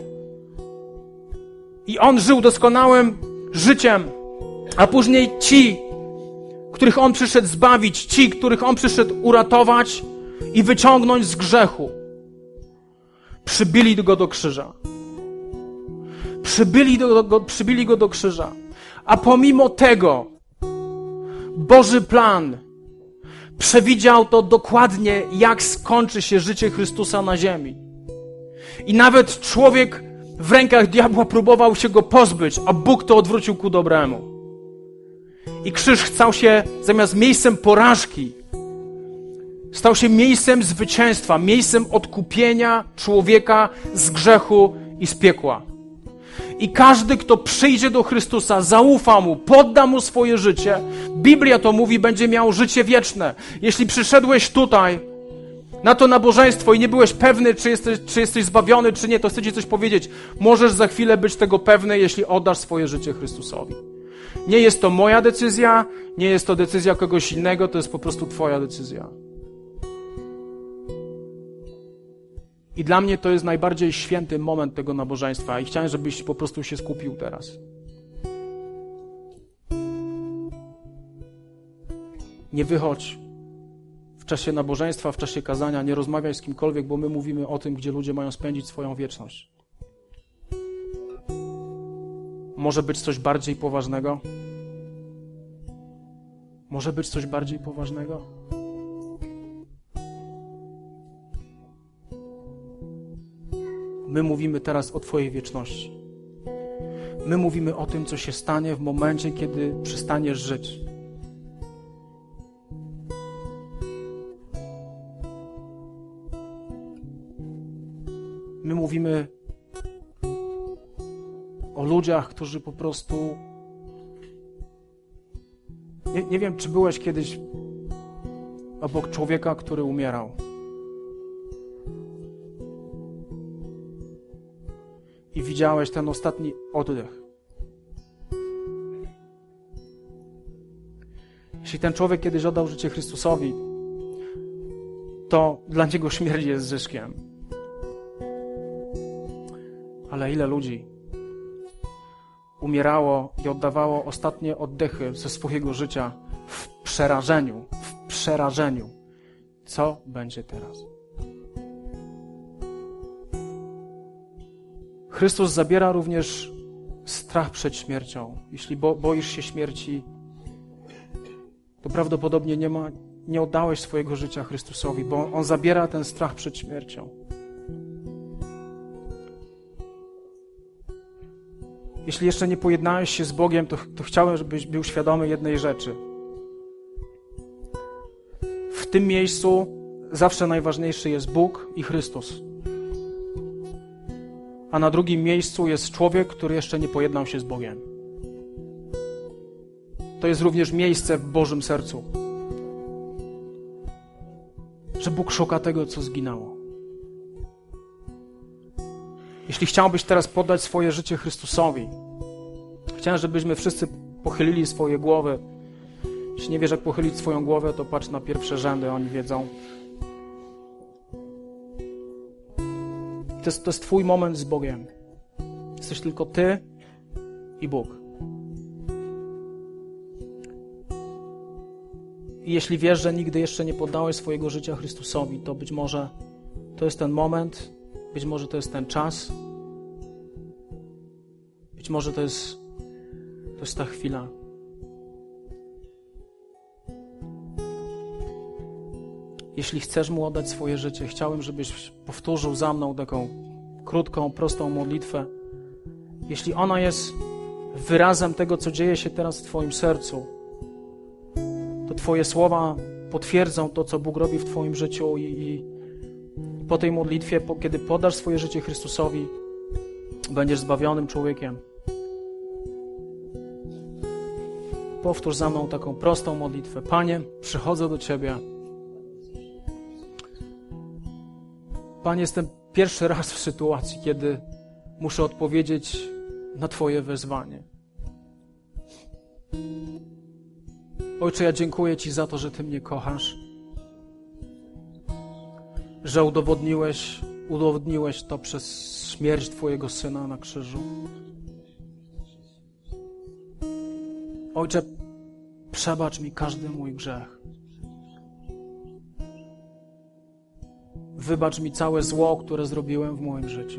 I On żył doskonałym życiem, a później ci, których On przyszedł zbawić, ci, których On przyszedł uratować i wyciągnąć z grzechu, przybili go do krzyża. Przybili, do, go, przybili go do krzyża. A pomimo tego Boży plan przewidział to dokładnie, jak skończy się życie Chrystusa na ziemi. I nawet człowiek w rękach diabła próbował się go pozbyć, a Bóg to odwrócił ku dobremu. I krzyż stał się zamiast miejscem porażki, stał się miejscem zwycięstwa, miejscem odkupienia człowieka z grzechu i z piekła. I każdy, kto przyjdzie do Chrystusa, zaufa Mu, podda Mu swoje życie, Biblia to mówi, będzie miał życie wieczne. Jeśli przyszedłeś tutaj na to nabożeństwo i nie byłeś pewny, czy jesteś, czy jesteś zbawiony, czy nie, to chcę Ci coś powiedzieć. Możesz za chwilę być tego pewny, jeśli oddasz swoje życie Chrystusowi. Nie jest to moja decyzja, nie jest to decyzja kogoś innego, to jest po prostu Twoja decyzja. I dla mnie to jest najbardziej święty moment tego nabożeństwa i chciałem, żebyś po prostu się skupił teraz. Nie wychodź w czasie nabożeństwa, w czasie kazania, nie rozmawiaj z kimkolwiek, bo my mówimy o tym, gdzie ludzie mają spędzić swoją wieczność. Może być coś bardziej poważnego? Może być coś bardziej poważnego? My mówimy teraz o Twojej wieczności. My mówimy o tym, co się stanie w momencie, kiedy przestaniesz żyć. My mówimy o ludziach, którzy po prostu... Nie, nie wiem, czy byłeś kiedyś obok człowieka, który umierał. I widziałeś ten ostatni oddech. Jeśli ten człowiek kiedyś oddał życie Chrystusowi, to dla niego śmierć jest zyskiem. Ale ile ludzi umierało i oddawało ostatnie oddechy ze swojego życia w przerażeniu, w przerażeniu. Co będzie teraz? Chrystus zabiera również strach przed śmiercią. Jeśli bo, boisz się śmierci, to prawdopodobnie nie ma, nie oddałeś swojego życia Chrystusowi, bo On zabiera ten strach przed śmiercią. Jeśli jeszcze nie pojednałeś się z Bogiem, to, to chciałem, żebyś był świadomy jednej rzeczy. W tym miejscu zawsze najważniejszy jest Bóg i Chrystus. A na drugim miejscu jest człowiek, który jeszcze nie pojednał się z Bogiem. To jest również miejsce w Bożym sercu. Że Bóg szuka tego, co zginęło. Jeśli chciałbyś teraz poddać swoje życie Chrystusowi, chciałem, żebyśmy wszyscy pochylili swoje głowy. Jeśli nie wiesz, jak pochylić swoją głowę, to patrz na pierwsze rzędy, oni wiedzą. To jest, to jest Twój moment z Bogiem. Jesteś tylko Ty i Bóg. I jeśli wiesz, że nigdy jeszcze nie poddałeś swojego życia Chrystusowi, to być może to jest ten moment, być może to jest ten czas, być może to jest, to jest ta chwila. Jeśli chcesz Mu oddać swoje życie, chciałem, żebyś powtórzył za mną taką krótką, prostą modlitwę. Jeśli ona jest wyrazem tego, co dzieje się teraz w Twoim sercu, to Twoje słowa potwierdzą to, co Bóg robi w Twoim życiu i, i po tej modlitwie, po, kiedy podasz swoje życie Chrystusowi, będziesz zbawionym człowiekiem. Powtórz za mną taką prostą modlitwę. Panie, przychodzę do Ciebie. Panie, jestem pierwszy raz w sytuacji, kiedy muszę odpowiedzieć na Twoje wezwanie. Ojcze, ja dziękuję Ci za to, że Ty mnie kochasz, że udowodniłeś, udowodniłeś to przez śmierć Twojego Syna na krzyżu. Ojcze, przebacz mi każdy mój grzech. Wybacz mi całe zło, które zrobiłem w moim życiu.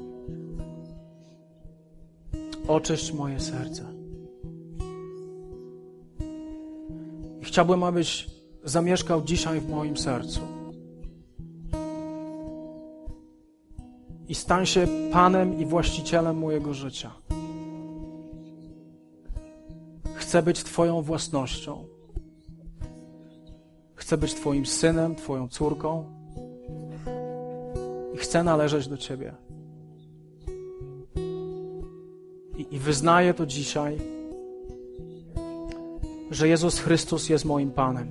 Oczyść moje serce. I chciałbym, abyś zamieszkał dzisiaj w moim sercu. I stań się Panem i właścicielem mojego życia. Chcę Chcę być Twoją własnością. Chcę być Twoim synem, Twoją córką i chcę należeć do Ciebie. I, i wyznaję to dzisiaj, że Jezus Chrystus jest moim Panem.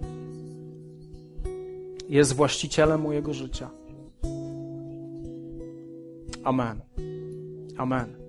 Jest właścicielem mojego życia. Amen. Amen.